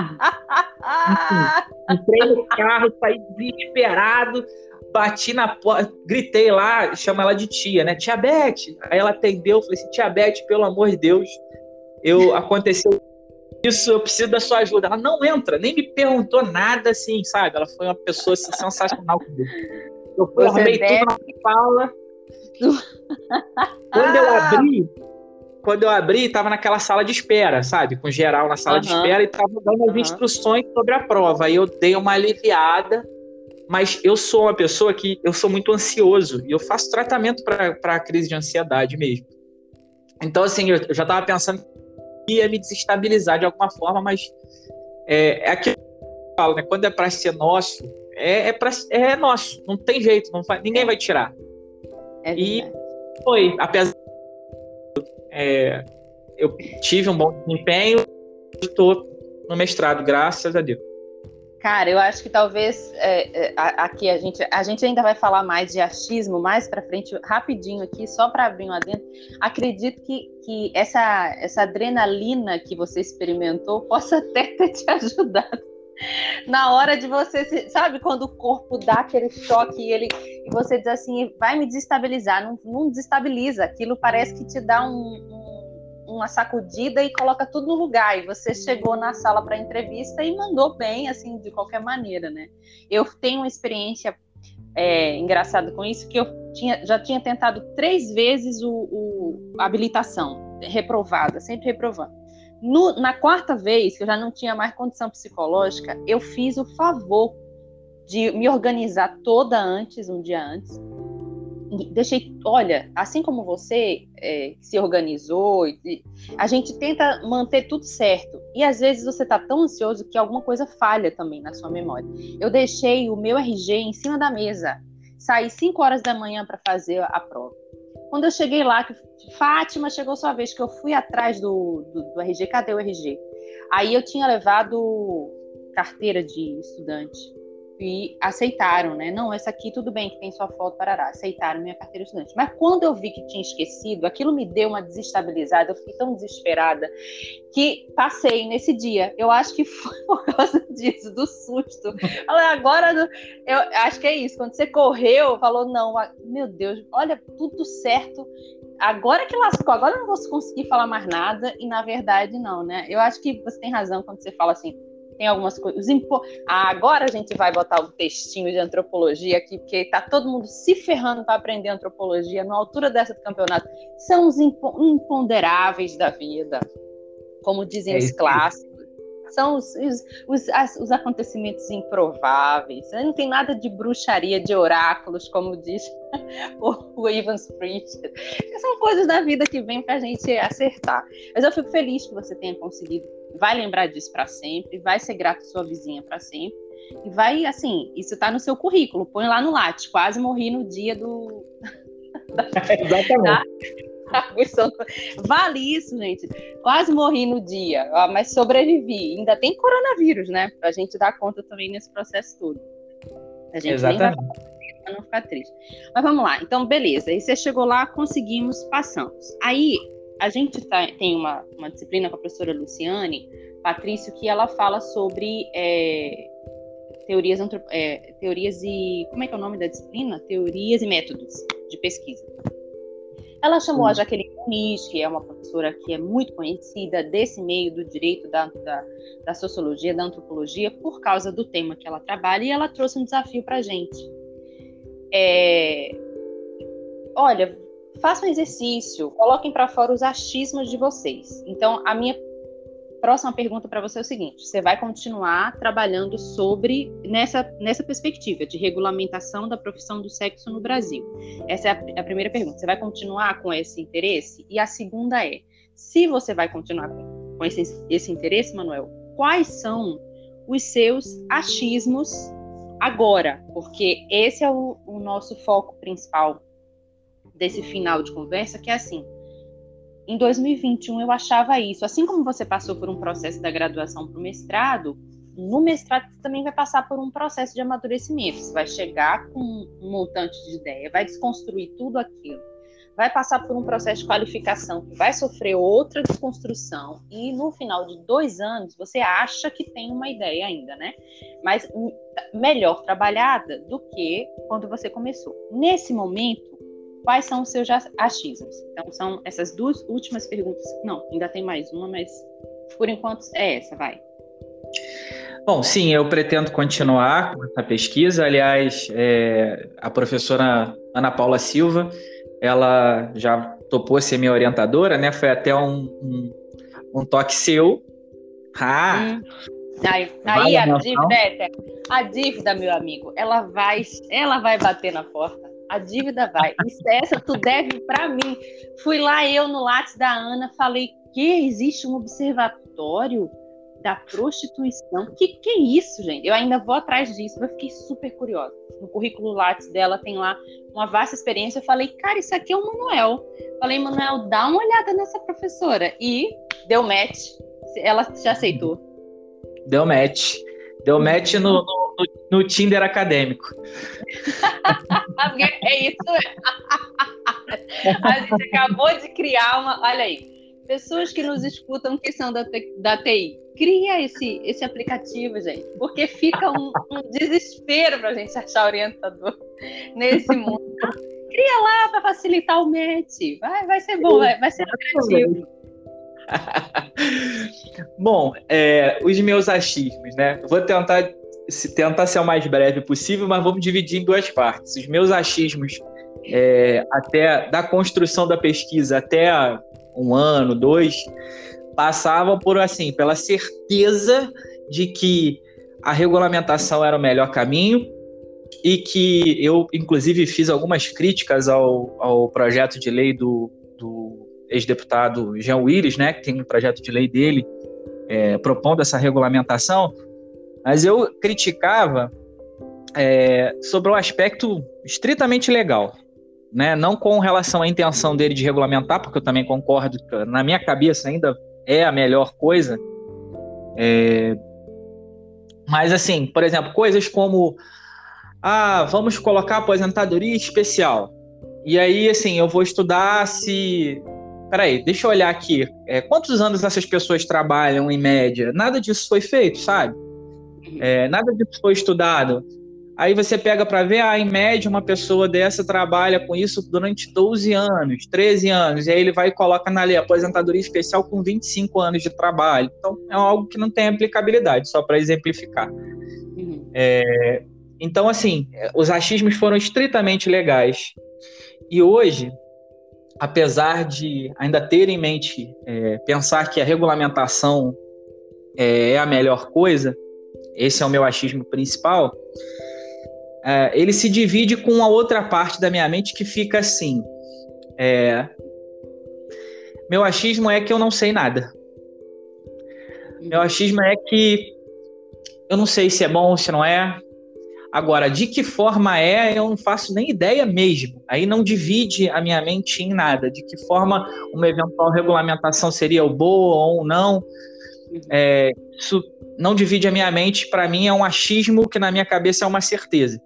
entrei no carro, saí desesperado, bati na porta, gritei lá, chama ela de tia, né? Tia Beth. Aí ela atendeu, falei assim, tia Beth, pelo amor de Deus, aconteceu isso, eu preciso da sua ajuda. Ela não entra, nem me perguntou nada, assim, sabe? Ela foi uma pessoa assim, sensacional comigo. Eu formei tudo na sala. Quando eu abri, estava naquela sala de espera, sabe? Com geral na sala de espera e estava dando as instruções sobre a prova. Aí eu dei uma aliviada, mas eu sou uma pessoa que eu sou muito ansioso e eu faço tratamento para crise de ansiedade mesmo. Então, assim, eu já estava pensando que ia me desestabilizar de alguma forma, mas é aquilo que eu falo, né? Quando é para ser nosso, é nosso, não tem jeito, ninguém vai tirar. E foi, apesar eu tive um bom desempenho, estou no mestrado, graças a Deus. Cara, eu acho que talvez aqui a gente ainda vai falar mais de achismo mais para frente, rapidinho aqui, só para abrir um adendo. Acredito que essa adrenalina que você experimentou possa até ter te ajudado na hora de você, sabe, quando o corpo dá aquele choque e você diz assim, vai me desestabilizar, não desestabiliza, aquilo parece que te dá uma sacudida e coloca tudo no lugar, e você chegou na sala para entrevista e mandou bem, assim, de qualquer maneira, né? Eu tenho uma experiência engraçada com isso, que eu já tinha tentado 3 vezes a habilitação, reprovada, sempre reprovando. Na 4ª vez, que eu já não tinha mais condição psicológica, eu fiz o favor de me organizar toda um dia antes. Deixei, olha, assim como você se organizou, a gente tenta manter tudo certo. E às vezes você está tão ansioso que alguma coisa falha também na sua memória. Eu deixei o meu RG em cima da mesa. Saí 5 horas da manhã para fazer a prova. Quando eu cheguei lá, que Fátima, chegou sua vez, que eu fui atrás do RG, cadê o RG? Aí eu tinha levado carteira de estudante e aceitaram, né? Não, essa aqui tudo bem, que tem sua foto, parará. Aceitaram minha carteira de estudante. Mas quando eu vi que tinha esquecido, aquilo me deu uma desestabilizada, eu fiquei tão desesperada que passei nesse dia. Eu acho que foi por causa disso, do susto. Agora, eu acho que é isso. Quando você correu, falou, não, meu Deus, olha, tudo certo. Agora que lascou, agora eu não vou conseguir falar mais nada, e na verdade não, né? Eu acho que você tem razão quando você fala assim, tem algumas coisas. Agora a gente vai botar o textinho de antropologia aqui, porque tá todo mundo se ferrando para aprender antropologia na altura dessa do campeonato. São os imponderáveis da vida, como dizem os clássicos. São os acontecimentos improváveis. Não tem nada de bruxaria, de oráculos, como diz o Evans Pritchard. São coisas da vida que vem para a gente acertar. Mas eu fico feliz que você tenha conseguido. Vai lembrar disso para sempre, vai ser grato à sua vizinha para sempre. E vai, assim, isso está no seu currículo. Põe lá no Lattes. Quase morri no dia do... Exatamente. Vale isso, gente. Quase morri no dia, mas sobrevivi. Ainda tem coronavírus, né? Pra gente dar conta também nesse processo todo. A gente nem vai pra não ficar triste. Mas vamos lá. Então, beleza. Aí você chegou lá, conseguimos, passamos. Aí, a gente tem uma disciplina com a professora Luciane Patrício, que ela fala sobre teorias e... Como é que é o nome da disciplina? Teorias e métodos de pesquisa. Ela chamou a Jaqueline Muniz, que é uma professora que é muito conhecida desse meio do direito, da sociologia, da antropologia, por causa do tema que ela trabalha, e ela trouxe um desafio para a gente. Olha, façam um exercício, coloquem para fora os achismos de vocês. Então, a minha próxima pergunta para você é o seguinte: você vai continuar trabalhando nessa perspectiva de regulamentação da profissão do sexo no Brasil? Essa é a primeira pergunta. Você vai continuar com esse interesse? E a segunda é, se você vai continuar com esse interesse, Manuel, quais são os seus achismos agora? Porque esse é o nosso foco principal desse final de conversa, que é assim, em 2021 eu achava isso, assim como você passou por um processo da graduação para o mestrado, no mestrado você também vai passar por um processo de amadurecimento, você vai chegar com um montante de ideia, vai desconstruir tudo aquilo, vai passar por um processo de qualificação, que vai sofrer outra desconstrução, e no final de 2 anos você acha que tem uma ideia ainda, né? Mas melhor trabalhada do que quando você começou. Nesse momento, quais são os seus achismos? Então, são essas 2 últimas perguntas. Não, ainda tem mais uma, mas por enquanto é essa, vai. Bom, sim, eu pretendo continuar com essa pesquisa. Aliás, a professora Ana Paula Silva, ela já topou ser minha orientadora, né? Foi até um toque seu. Aí a dívida, meu amigo, ela vai bater na porta. A dívida vai. Essa tu deve para mim. Fui lá eu no Lattes da Ana, falei que existe um observatório da prostituição. Que é isso, gente? Eu ainda vou atrás disso, eu fiquei super curiosa. No currículo Lattes dela tem lá uma vasta experiência. Eu falei, cara, isso aqui é o Manuel. Falei, Manuel, dá uma olhada nessa professora. E deu match. Ela já aceitou. Deu match no Tinder acadêmico. É isso. A gente acabou de criar uma... Olha aí, pessoas que nos escutam que são da TI, cria esse aplicativo, gente, porque fica um desespero para a gente achar orientador nesse mundo. Cria lá para facilitar o match. Vai ser bom, vai ser atrativo. Bom, os meus achismos, né? Vou tentar ser o mais breve possível, mas vamos dividir em 2 partes. Os meus achismos, até da construção da pesquisa até 1 ano, 2, passavam pela certeza de que a regulamentação era o melhor caminho e que eu, inclusive, fiz algumas críticas ao projeto de lei do ex-deputado Jean Willis, né, que tem um projeto de lei dele propondo essa regulamentação, mas eu criticava sobre o aspecto estritamente legal, né, não com relação à intenção dele de regulamentar, porque eu também concordo que na minha cabeça ainda é a melhor coisa, mas assim, por exemplo, coisas como vamos colocar aposentadoria especial, e aí assim, eu vou estudar peraí, deixa eu olhar aqui, quantos anos essas pessoas trabalham em média? Nada disso foi feito, sabe? Nada disso foi estudado. Aí você pega para ver, em média uma pessoa dessa trabalha com isso durante 12 anos, 13 anos, e aí ele vai e coloca na lei aposentadoria especial com 25 anos de trabalho. Então é algo que não tem aplicabilidade, só para exemplificar. Então assim, os achismos foram estritamente legais. E hoje, apesar de ainda ter em mente pensar que a regulamentação é a melhor coisa, esse é o meu achismo principal, ele se divide com a outra parte da minha mente que fica assim, meu achismo é que eu não sei nada. Meu achismo é que eu não sei se é bom ou se não é. Agora, de que forma eu não faço nem ideia mesmo. Aí não divide a minha mente em nada. De que forma uma eventual regulamentação seria boa ou não. Isso não divide a minha mente. Para mim é um achismo que na minha cabeça é uma certeza.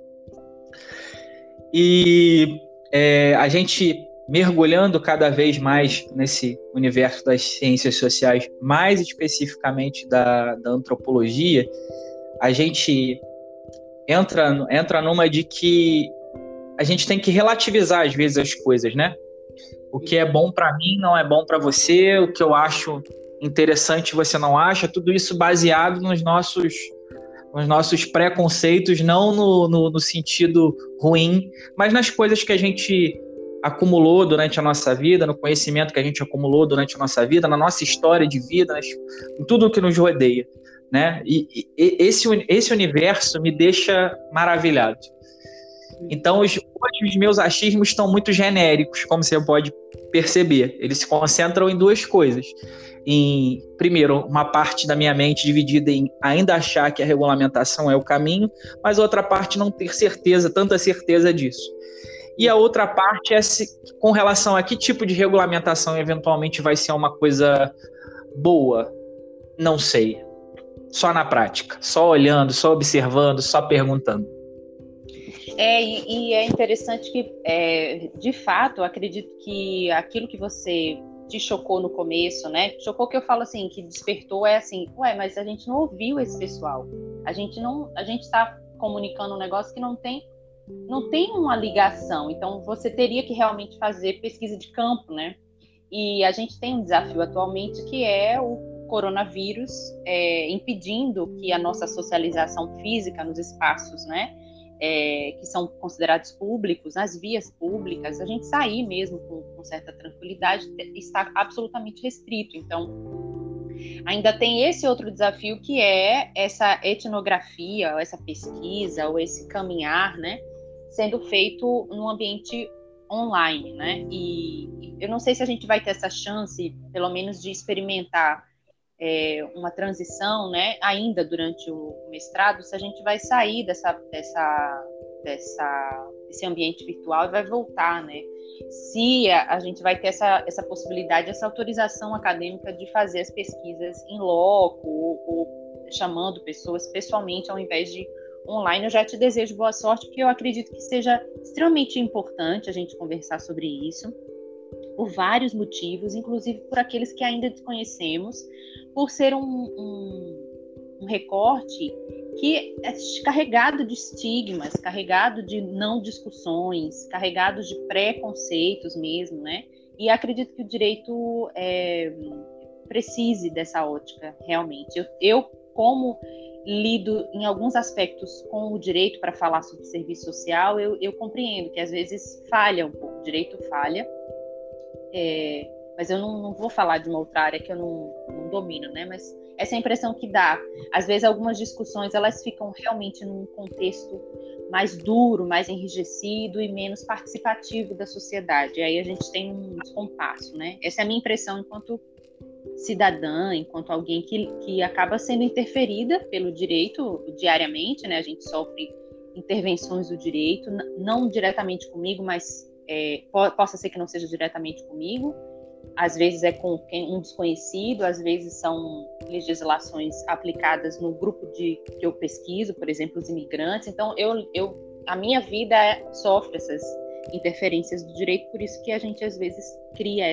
E a gente mergulhando cada vez mais nesse universo das ciências sociais, mais especificamente da antropologia, a gente entra numa de que a gente tem que relativizar às vezes as coisas, né? O que é bom para mim não é bom para você, o que eu acho interessante você não acha, tudo isso baseado nos nossos preconceitos, não no sentido ruim, mas nas coisas que a gente acumulou durante a nossa vida, no conhecimento que a gente acumulou durante a nossa vida, na nossa história de vida, em tudo o que nos rodeia, né? E esse universo me deixa maravilhado. Então, hoje os meus achismos estão muito genéricos, como você pode perceber. Eles se concentram em duas coisas. Primeiro, uma parte da minha mente dividida em ainda achar que a regulamentação é o caminho, mas outra parte não ter certeza, tanta certeza disso. E a outra parte é com relação a que tipo de regulamentação eventualmente vai ser uma coisa boa. Não sei. Só na prática. Só olhando, só observando, só perguntando. E é interessante que, de fato, eu acredito que aquilo que você te chocou no começo, né? Chocou que eu falo assim, que despertou é assim, mas a gente não ouviu esse pessoal. A gente está comunicando um negócio que não tem uma ligação. Então, você teria que realmente fazer pesquisa de campo, né? E a gente tem um desafio atualmente que é o coronavírus impedindo que a nossa socialização física nos espaços, né? Que são considerados públicos, nas vias públicas, a gente sair mesmo com certa tranquilidade está absolutamente restrito. Então, ainda tem esse outro desafio que é essa etnografia, ou essa pesquisa, ou esse caminhar, né, sendo feito num ambiente online, né? E eu não sei se a gente vai ter essa chance, pelo menos, de experimentar uma transição, né, ainda durante o mestrado, se a gente vai sair desse ambiente virtual e vai voltar, né? Se a gente vai ter essa possibilidade, essa autorização acadêmica de fazer as pesquisas em loco ou chamando pessoas pessoalmente ao invés de online. Eu já te desejo boa sorte, porque eu acredito que seja extremamente importante a gente conversar sobre isso, por vários motivos, inclusive por aqueles que ainda desconhecemos, por ser um recorte que é carregado de estigmas, carregado de não discussões, carregado de preconceitos mesmo, né? E acredito que o direito precise dessa ótica, realmente. Eu como lido em alguns aspectos com o direito para falar sobre serviço social, eu compreendo que às vezes falha um pouco, o direito falha, mas eu não vou falar de uma outra área que eu não domino, né? Mas essa é a impressão que dá. Às vezes algumas discussões elas ficam realmente num contexto mais duro, mais enrijecido e menos participativo da sociedade. E aí a gente tem um descompasso, né? Essa é a minha impressão enquanto cidadã, enquanto alguém que acaba sendo interferida pelo direito diariamente, né? A gente sofre intervenções do direito, não diretamente comigo, mas possa ser que não seja diretamente comigo, às vezes é com um desconhecido, às vezes são legislações aplicadas no grupo que eu pesquiso, por exemplo, os imigrantes. Então, a minha vida sofre essas interferências do direito, por isso que a gente às vezes cria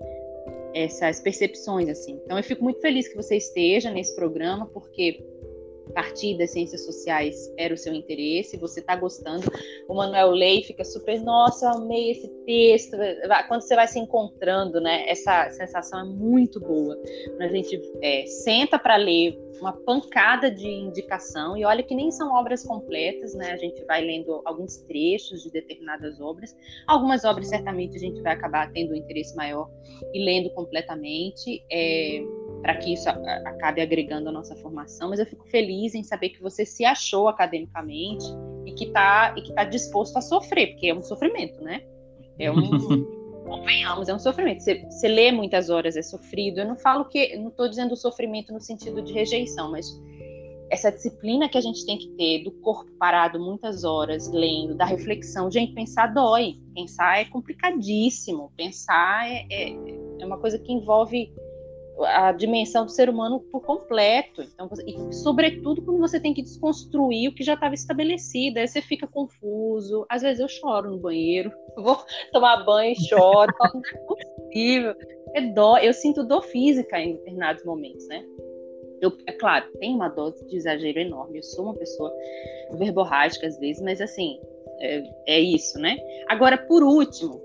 essas percepções, assim. Então, eu fico muito feliz que você esteja nesse programa, porque partir das ciências sociais era o seu interesse, você está gostando. O Manuel lê e fica super, nossa, eu amei esse texto. Quando você vai se encontrando, né, essa sensação é muito boa. Quando a gente senta para ler uma pancada de indicação, e olha que nem são obras completas, né, a gente vai lendo alguns trechos de determinadas obras. Algumas obras, certamente, a gente vai acabar tendo um interesse maior e lendo completamente, para que isso acabe agregando a nossa formação, mas eu fico feliz em saber que você se achou academicamente e que tá disposto a sofrer, porque é um sofrimento, né? Convenhamos, é um sofrimento. Você lê muitas horas, é sofrido. Eu não estou dizendo sofrimento no sentido de rejeição, mas essa disciplina que a gente tem que ter do corpo parado muitas horas lendo, da reflexão. Gente, pensar dói. Pensar é complicadíssimo. Pensar é uma coisa que envolve a dimensão do ser humano por completo. Então, e sobretudo quando você tem que desconstruir o que já estava estabelecido, aí você fica confuso. Às vezes eu choro no banheiro, vou tomar banho e choro, não é possível. Eu sinto dor física em determinados momentos, né? É claro, tem uma dose de exagero enorme. Eu sou uma pessoa verborrágica às vezes, mas assim, é isso, né? Agora, por último,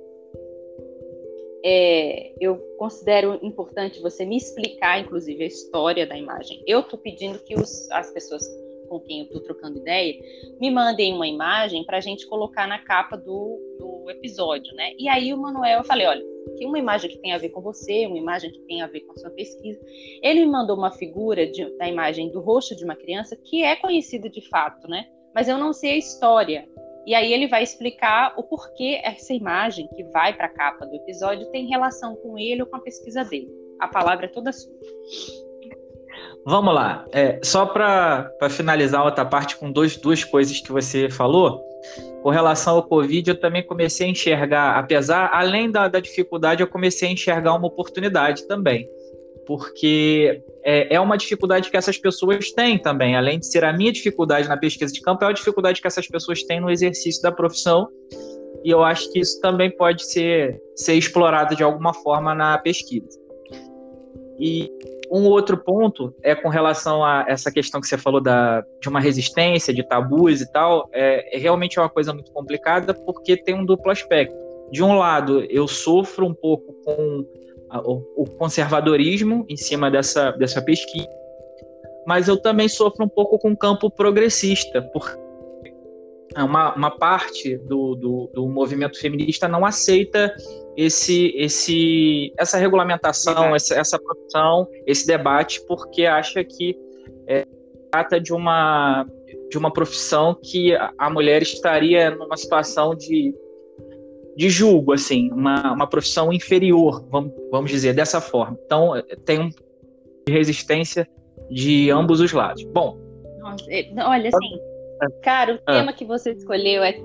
eu considero importante você me explicar, inclusive, a história da imagem. Eu estou pedindo que as pessoas com quem eu estou trocando ideia me mandem uma imagem para a gente colocar na capa do episódio, né? E aí o Manuel, eu falei, olha, que uma imagem que tem a ver com você, uma imagem que tem a ver com a sua pesquisa. Ele me mandou uma figura da imagem do rosto de uma criança que é conhecida de fato, né? Mas eu não sei a história. E aí ele vai explicar o porquê essa imagem que vai para a capa do episódio tem relação com ele ou com a pesquisa dele. A palavra é toda sua. Vamos lá. Só para finalizar outra parte com duas coisas que você falou. Com relação ao Covid, eu também comecei a enxergar, além da dificuldade, eu comecei a enxergar uma oportunidade também. Porque é uma dificuldade que essas pessoas têm também. Além de ser a minha dificuldade na pesquisa de campo, é uma dificuldade que essas pessoas têm no exercício da profissão. E eu acho que isso também pode ser explorado de alguma forma na pesquisa. E um outro ponto é com relação a essa questão que você falou de uma resistência, de tabus e tal, realmente é uma coisa muito complicada porque tem um duplo aspecto. De um lado, eu sofro um pouco com o conservadorismo em cima dessa pesquisa, mas eu também sofro um pouco com o campo progressista, porque uma parte do movimento feminista não aceita essa regulamentação, essa produção, esse debate, porque acha que trata de uma profissão que a mulher estaria numa situação de julgo, assim, uma profissão inferior, vamos dizer, dessa forma. Então, tem uma resistência de ambos os lados. Bom, nossa, olha, assim, cara, o tema que você escolheu é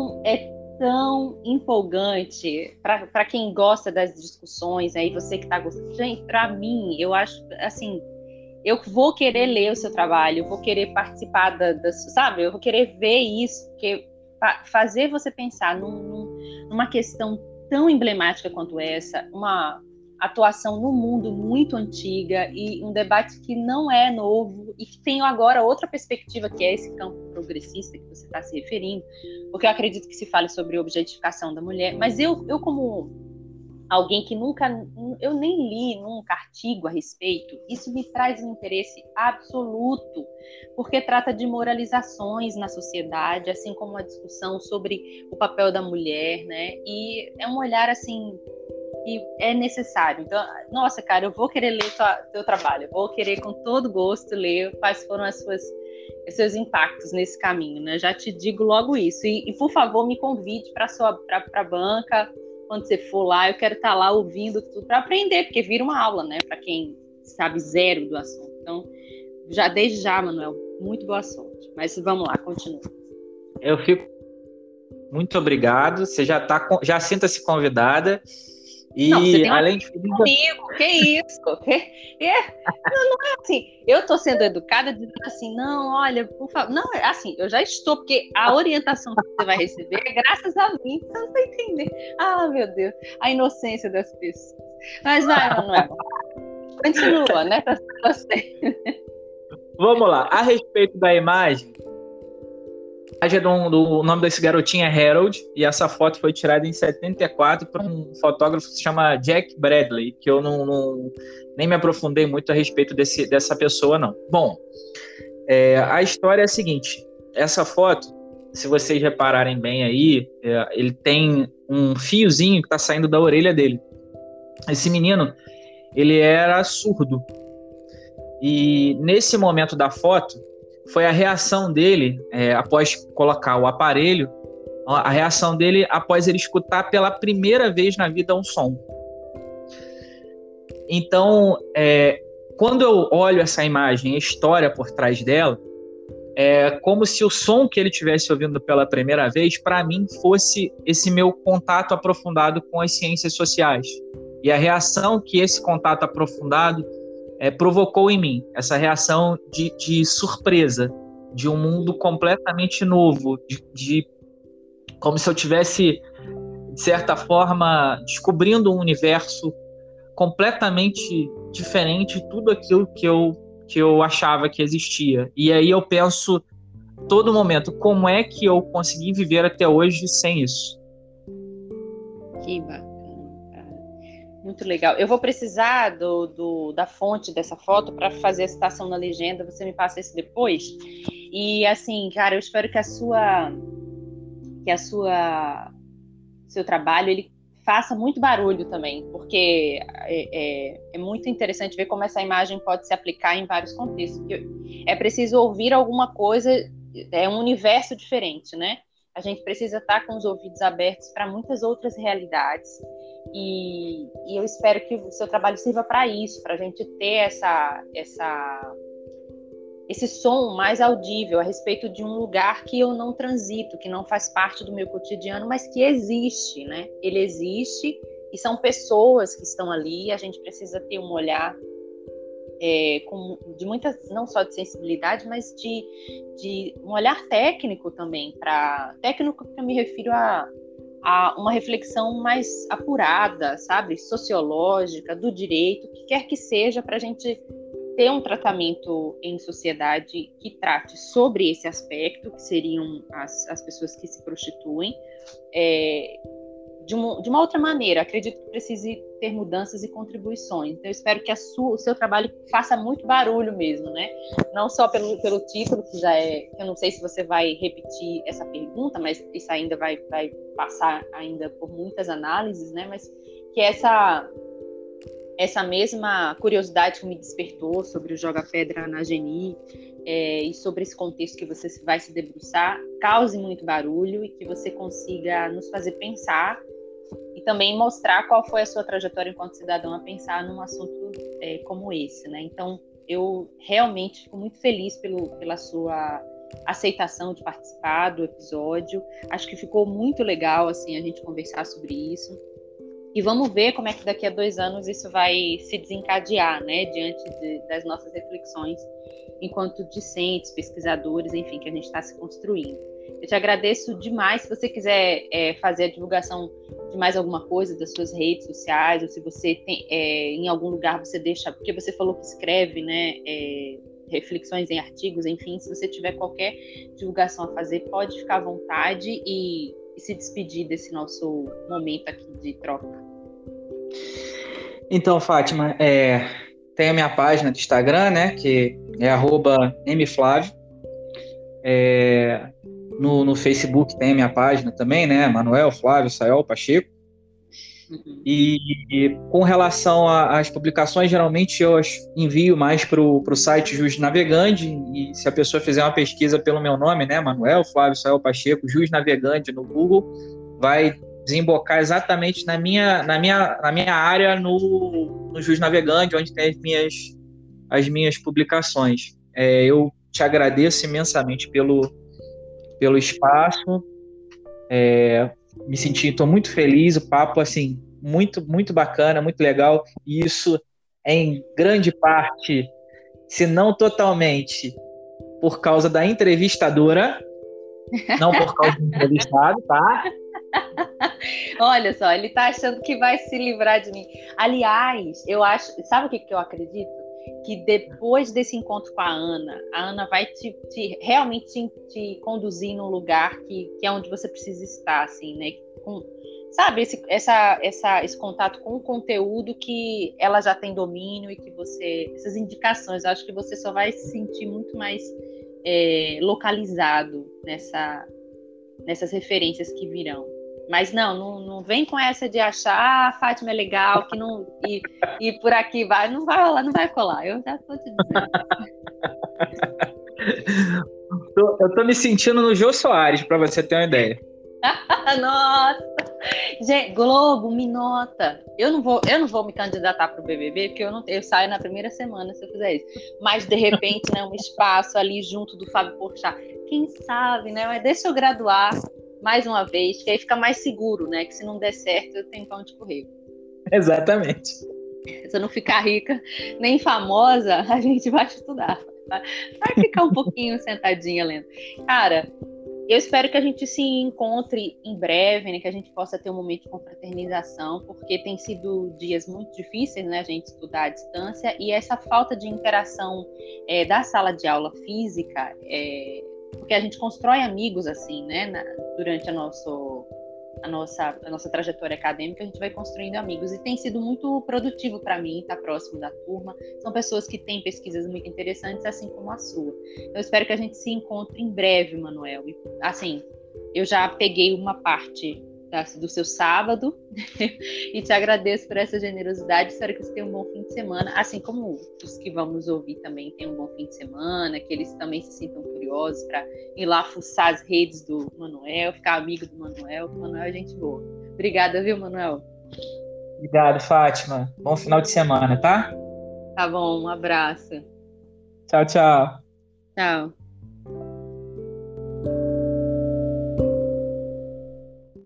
tão empolgante para quem gosta das discussões, aí você que está gostando. Gente, para mim, eu acho, assim, eu vou querer ler o seu trabalho, eu vou querer participar sabe? Eu vou querer ver isso, porque fazer você pensar numa questão tão emblemática quanto essa, uma atuação no mundo muito antiga e um debate que não é novo e que tem agora outra perspectiva, que é esse campo progressista que você está se referindo, porque eu acredito que se fale sobre objetificação da mulher, mas eu como alguém que eu nem li nunca artigo a respeito, isso me traz um interesse absoluto, porque trata de moralizações na sociedade, assim como a discussão sobre o papel da mulher, né? E é um olhar, assim, que é necessário. Então, nossa, cara, eu vou querer ler teu trabalho, eu vou querer com todo gosto ler quais foram os seus impactos nesse caminho, né? Já te digo logo isso. E por favor, me convide para a banca, quando você for lá, eu quero estar lá ouvindo tudo para aprender, porque vira uma aula, né? Para quem sabe zero do assunto. Então, desde já, Manuel, muito boa sorte. Mas vamos lá, continua. Eu fico muito obrigado. Você já sinta-se convidada. E não, você tem além de comigo, que isso? Não é assim. Eu estou sendo educada dizendo assim, não, olha, por favor. Não, assim, eu já estou, porque a orientação que você vai receber é graças a mim, você não vai entender. Ah, meu Deus, a inocência das pessoas. Mas vai, Manuel. Continua, né? Para você. Vamos lá. A respeito da imagem, o nome desse garotinho é Harold, e essa foto foi tirada em 74 por um fotógrafo que se chama Jack Bradley, que eu nem me aprofundei muito a respeito dessa pessoa, não. Bom, a história é a seguinte: essa foto, se vocês repararem bem aí, ele tem um fiozinho que está saindo da orelha dele. Esse menino, ele era surdo. E nesse momento da foto, foi a reação dele, após colocar o aparelho, a reação dele após ele escutar pela primeira vez na vida um som. Então, quando eu olho essa imagem, a história por trás dela, é como se o som que ele estivesse ouvindo pela primeira vez, para mim, fosse esse meu contato aprofundado com as ciências sociais. E a reação que esse contato aprofundado provocou em mim, essa reação de surpresa, de um mundo completamente novo, como se eu tivesse, de certa forma, descobrindo um universo completamente diferente de tudo aquilo que eu achava que existia. E aí eu penso todo momento, como é que eu consegui viver até hoje sem isso? Que bacana. Muito legal. Eu vou precisar da fonte dessa foto para fazer a citação na legenda. Você me passa isso depois. E assim, cara, eu espero que seu trabalho ele faça muito barulho também, porque é muito interessante ver como essa imagem pode se aplicar em vários contextos. É preciso ouvir alguma coisa, é um universo diferente, né? a gente precisa estar com os ouvidos abertos para muitas outras realidades. E eu espero que o seu trabalho sirva para isso, para a gente ter esse som mais audível a respeito de um lugar que eu não transito, que não faz parte do meu cotidiano, mas que existe, né? Ele existe e são pessoas que estão ali. A gente precisa ter um olhar de muitas, não só de sensibilidade, mas de um olhar técnico também. Técnico que eu me refiro a uma reflexão mais apurada, sabe? Sociológica, do direito, o que quer que seja, para a gente ter um tratamento em sociedade que trate sobre esse aspecto, que seriam as pessoas que se prostituem, de uma outra maneira. Acredito que precise ter mudanças e contribuições. Então, eu espero que o seu trabalho faça muito barulho mesmo, né? Não só pelo título, que já é... Eu não sei se você vai repetir essa pergunta, mas isso ainda vai passar ainda por muitas análises, né? Mas que essa mesma curiosidade que me despertou sobre o Joga Pedra na Geni, e sobre esse contexto que você vai se debruçar, cause muito barulho e que você consiga nos fazer pensar e também mostrar qual foi a sua trajetória enquanto cidadão a pensar num assunto como esse, né? Então, eu realmente fico muito feliz pela sua aceitação de participar do episódio. Acho que ficou muito legal, assim, a gente conversar sobre isso. E vamos ver como é que daqui a 2 anos isso vai se desencadear, né? Diante das nossas reflexões enquanto discentes, pesquisadores, enfim, que a gente está se construindo. Eu te agradeço demais. Se você quiser fazer a divulgação de mais alguma coisa das suas redes sociais, ou se você tem em algum lugar você deixa, porque você falou que escreve, né, reflexões em artigos, enfim, se você tiver qualquer divulgação a fazer, pode ficar à vontade e se despedir desse nosso momento aqui de troca. Então, Fátima, tem a minha página do Instagram, né, que é @mflavio. No Facebook tem a minha página também, né, Manuel Flávio Sayol Pacheco. Uhum. E com relação às publicações, geralmente eu envio mais para o site Juiz Navegante, e se a pessoa fizer uma pesquisa pelo meu nome, né, Manuel Flávio Sayol Pacheco, Juiz Navegante no Google, vai desembocar exatamente na minha área no Juiz Navegante, onde tem as minhas publicações. Eu te agradeço imensamente pelo espaço, estou muito feliz, o papo, assim, muito, muito bacana, muito legal, e isso é em grande parte, se não totalmente, por causa da entrevistadora, não por causa do entrevistado, tá? Olha só, ele tá achando que vai se livrar de mim. Aliás, eu acho, sabe o que eu acredito? Que depois desse encontro com a Ana vai realmente te conduzir num lugar que é onde você precisa estar, assim, né? Sabe, esse contato com o conteúdo que ela já tem domínio e que essas indicações, eu acho que você só vai se sentir muito mais localizado nessas referências que virão. Mas não vem com essa de achar a Fátima é legal, que não, e por aqui não vai rolar, não vai colar. Eu já estou te dizendo. Eu tô me sentindo no Jô Soares, para você ter uma ideia. Nossa! Gente, Globo, me nota. Eu não vou me candidatar para o BBB, porque eu saio na primeira semana se eu fizer isso. Mas, de repente, né, um espaço ali junto do Fábio Porchat. Quem sabe, né? Mas deixa eu graduar mais uma vez, que aí fica mais seguro, né? Que se não der certo, eu tenho pra onde correr. Exatamente. Se eu não ficar rica nem famosa, a gente vai estudar. Vai ficar um pouquinho sentadinha lendo. Cara, eu espero que a gente se encontre em breve, né? Que a gente possa ter um momento de confraternização, porque tem sido dias muito difíceis, né? A gente estudar à distância, e essa falta de interação da sala de aula física, porque a gente constrói amigos assim, né? Durante a nossa trajetória acadêmica, a gente vai construindo amigos, e tem sido muito produtivo para mim estar próximo da turma. São pessoas que têm pesquisas muito interessantes, assim como a sua. Eu espero que a gente se encontre em breve, Manuel. E, assim, eu já peguei uma parte do seu sábado e te agradeço por essa generosidade. Espero que você tenha um bom fim de semana, assim como os que vão nos ouvir também tenham um bom fim de semana, que eles também se sintam curiosos para ir lá fuçar as redes do Manuel, ficar amigo do Manuel. O Manuel é gente boa. Obrigada, viu, Manuel? Obrigado, Fátima. Bom final de semana, tá? Tá bom, um abraço. Tchau, tchau. Tchau.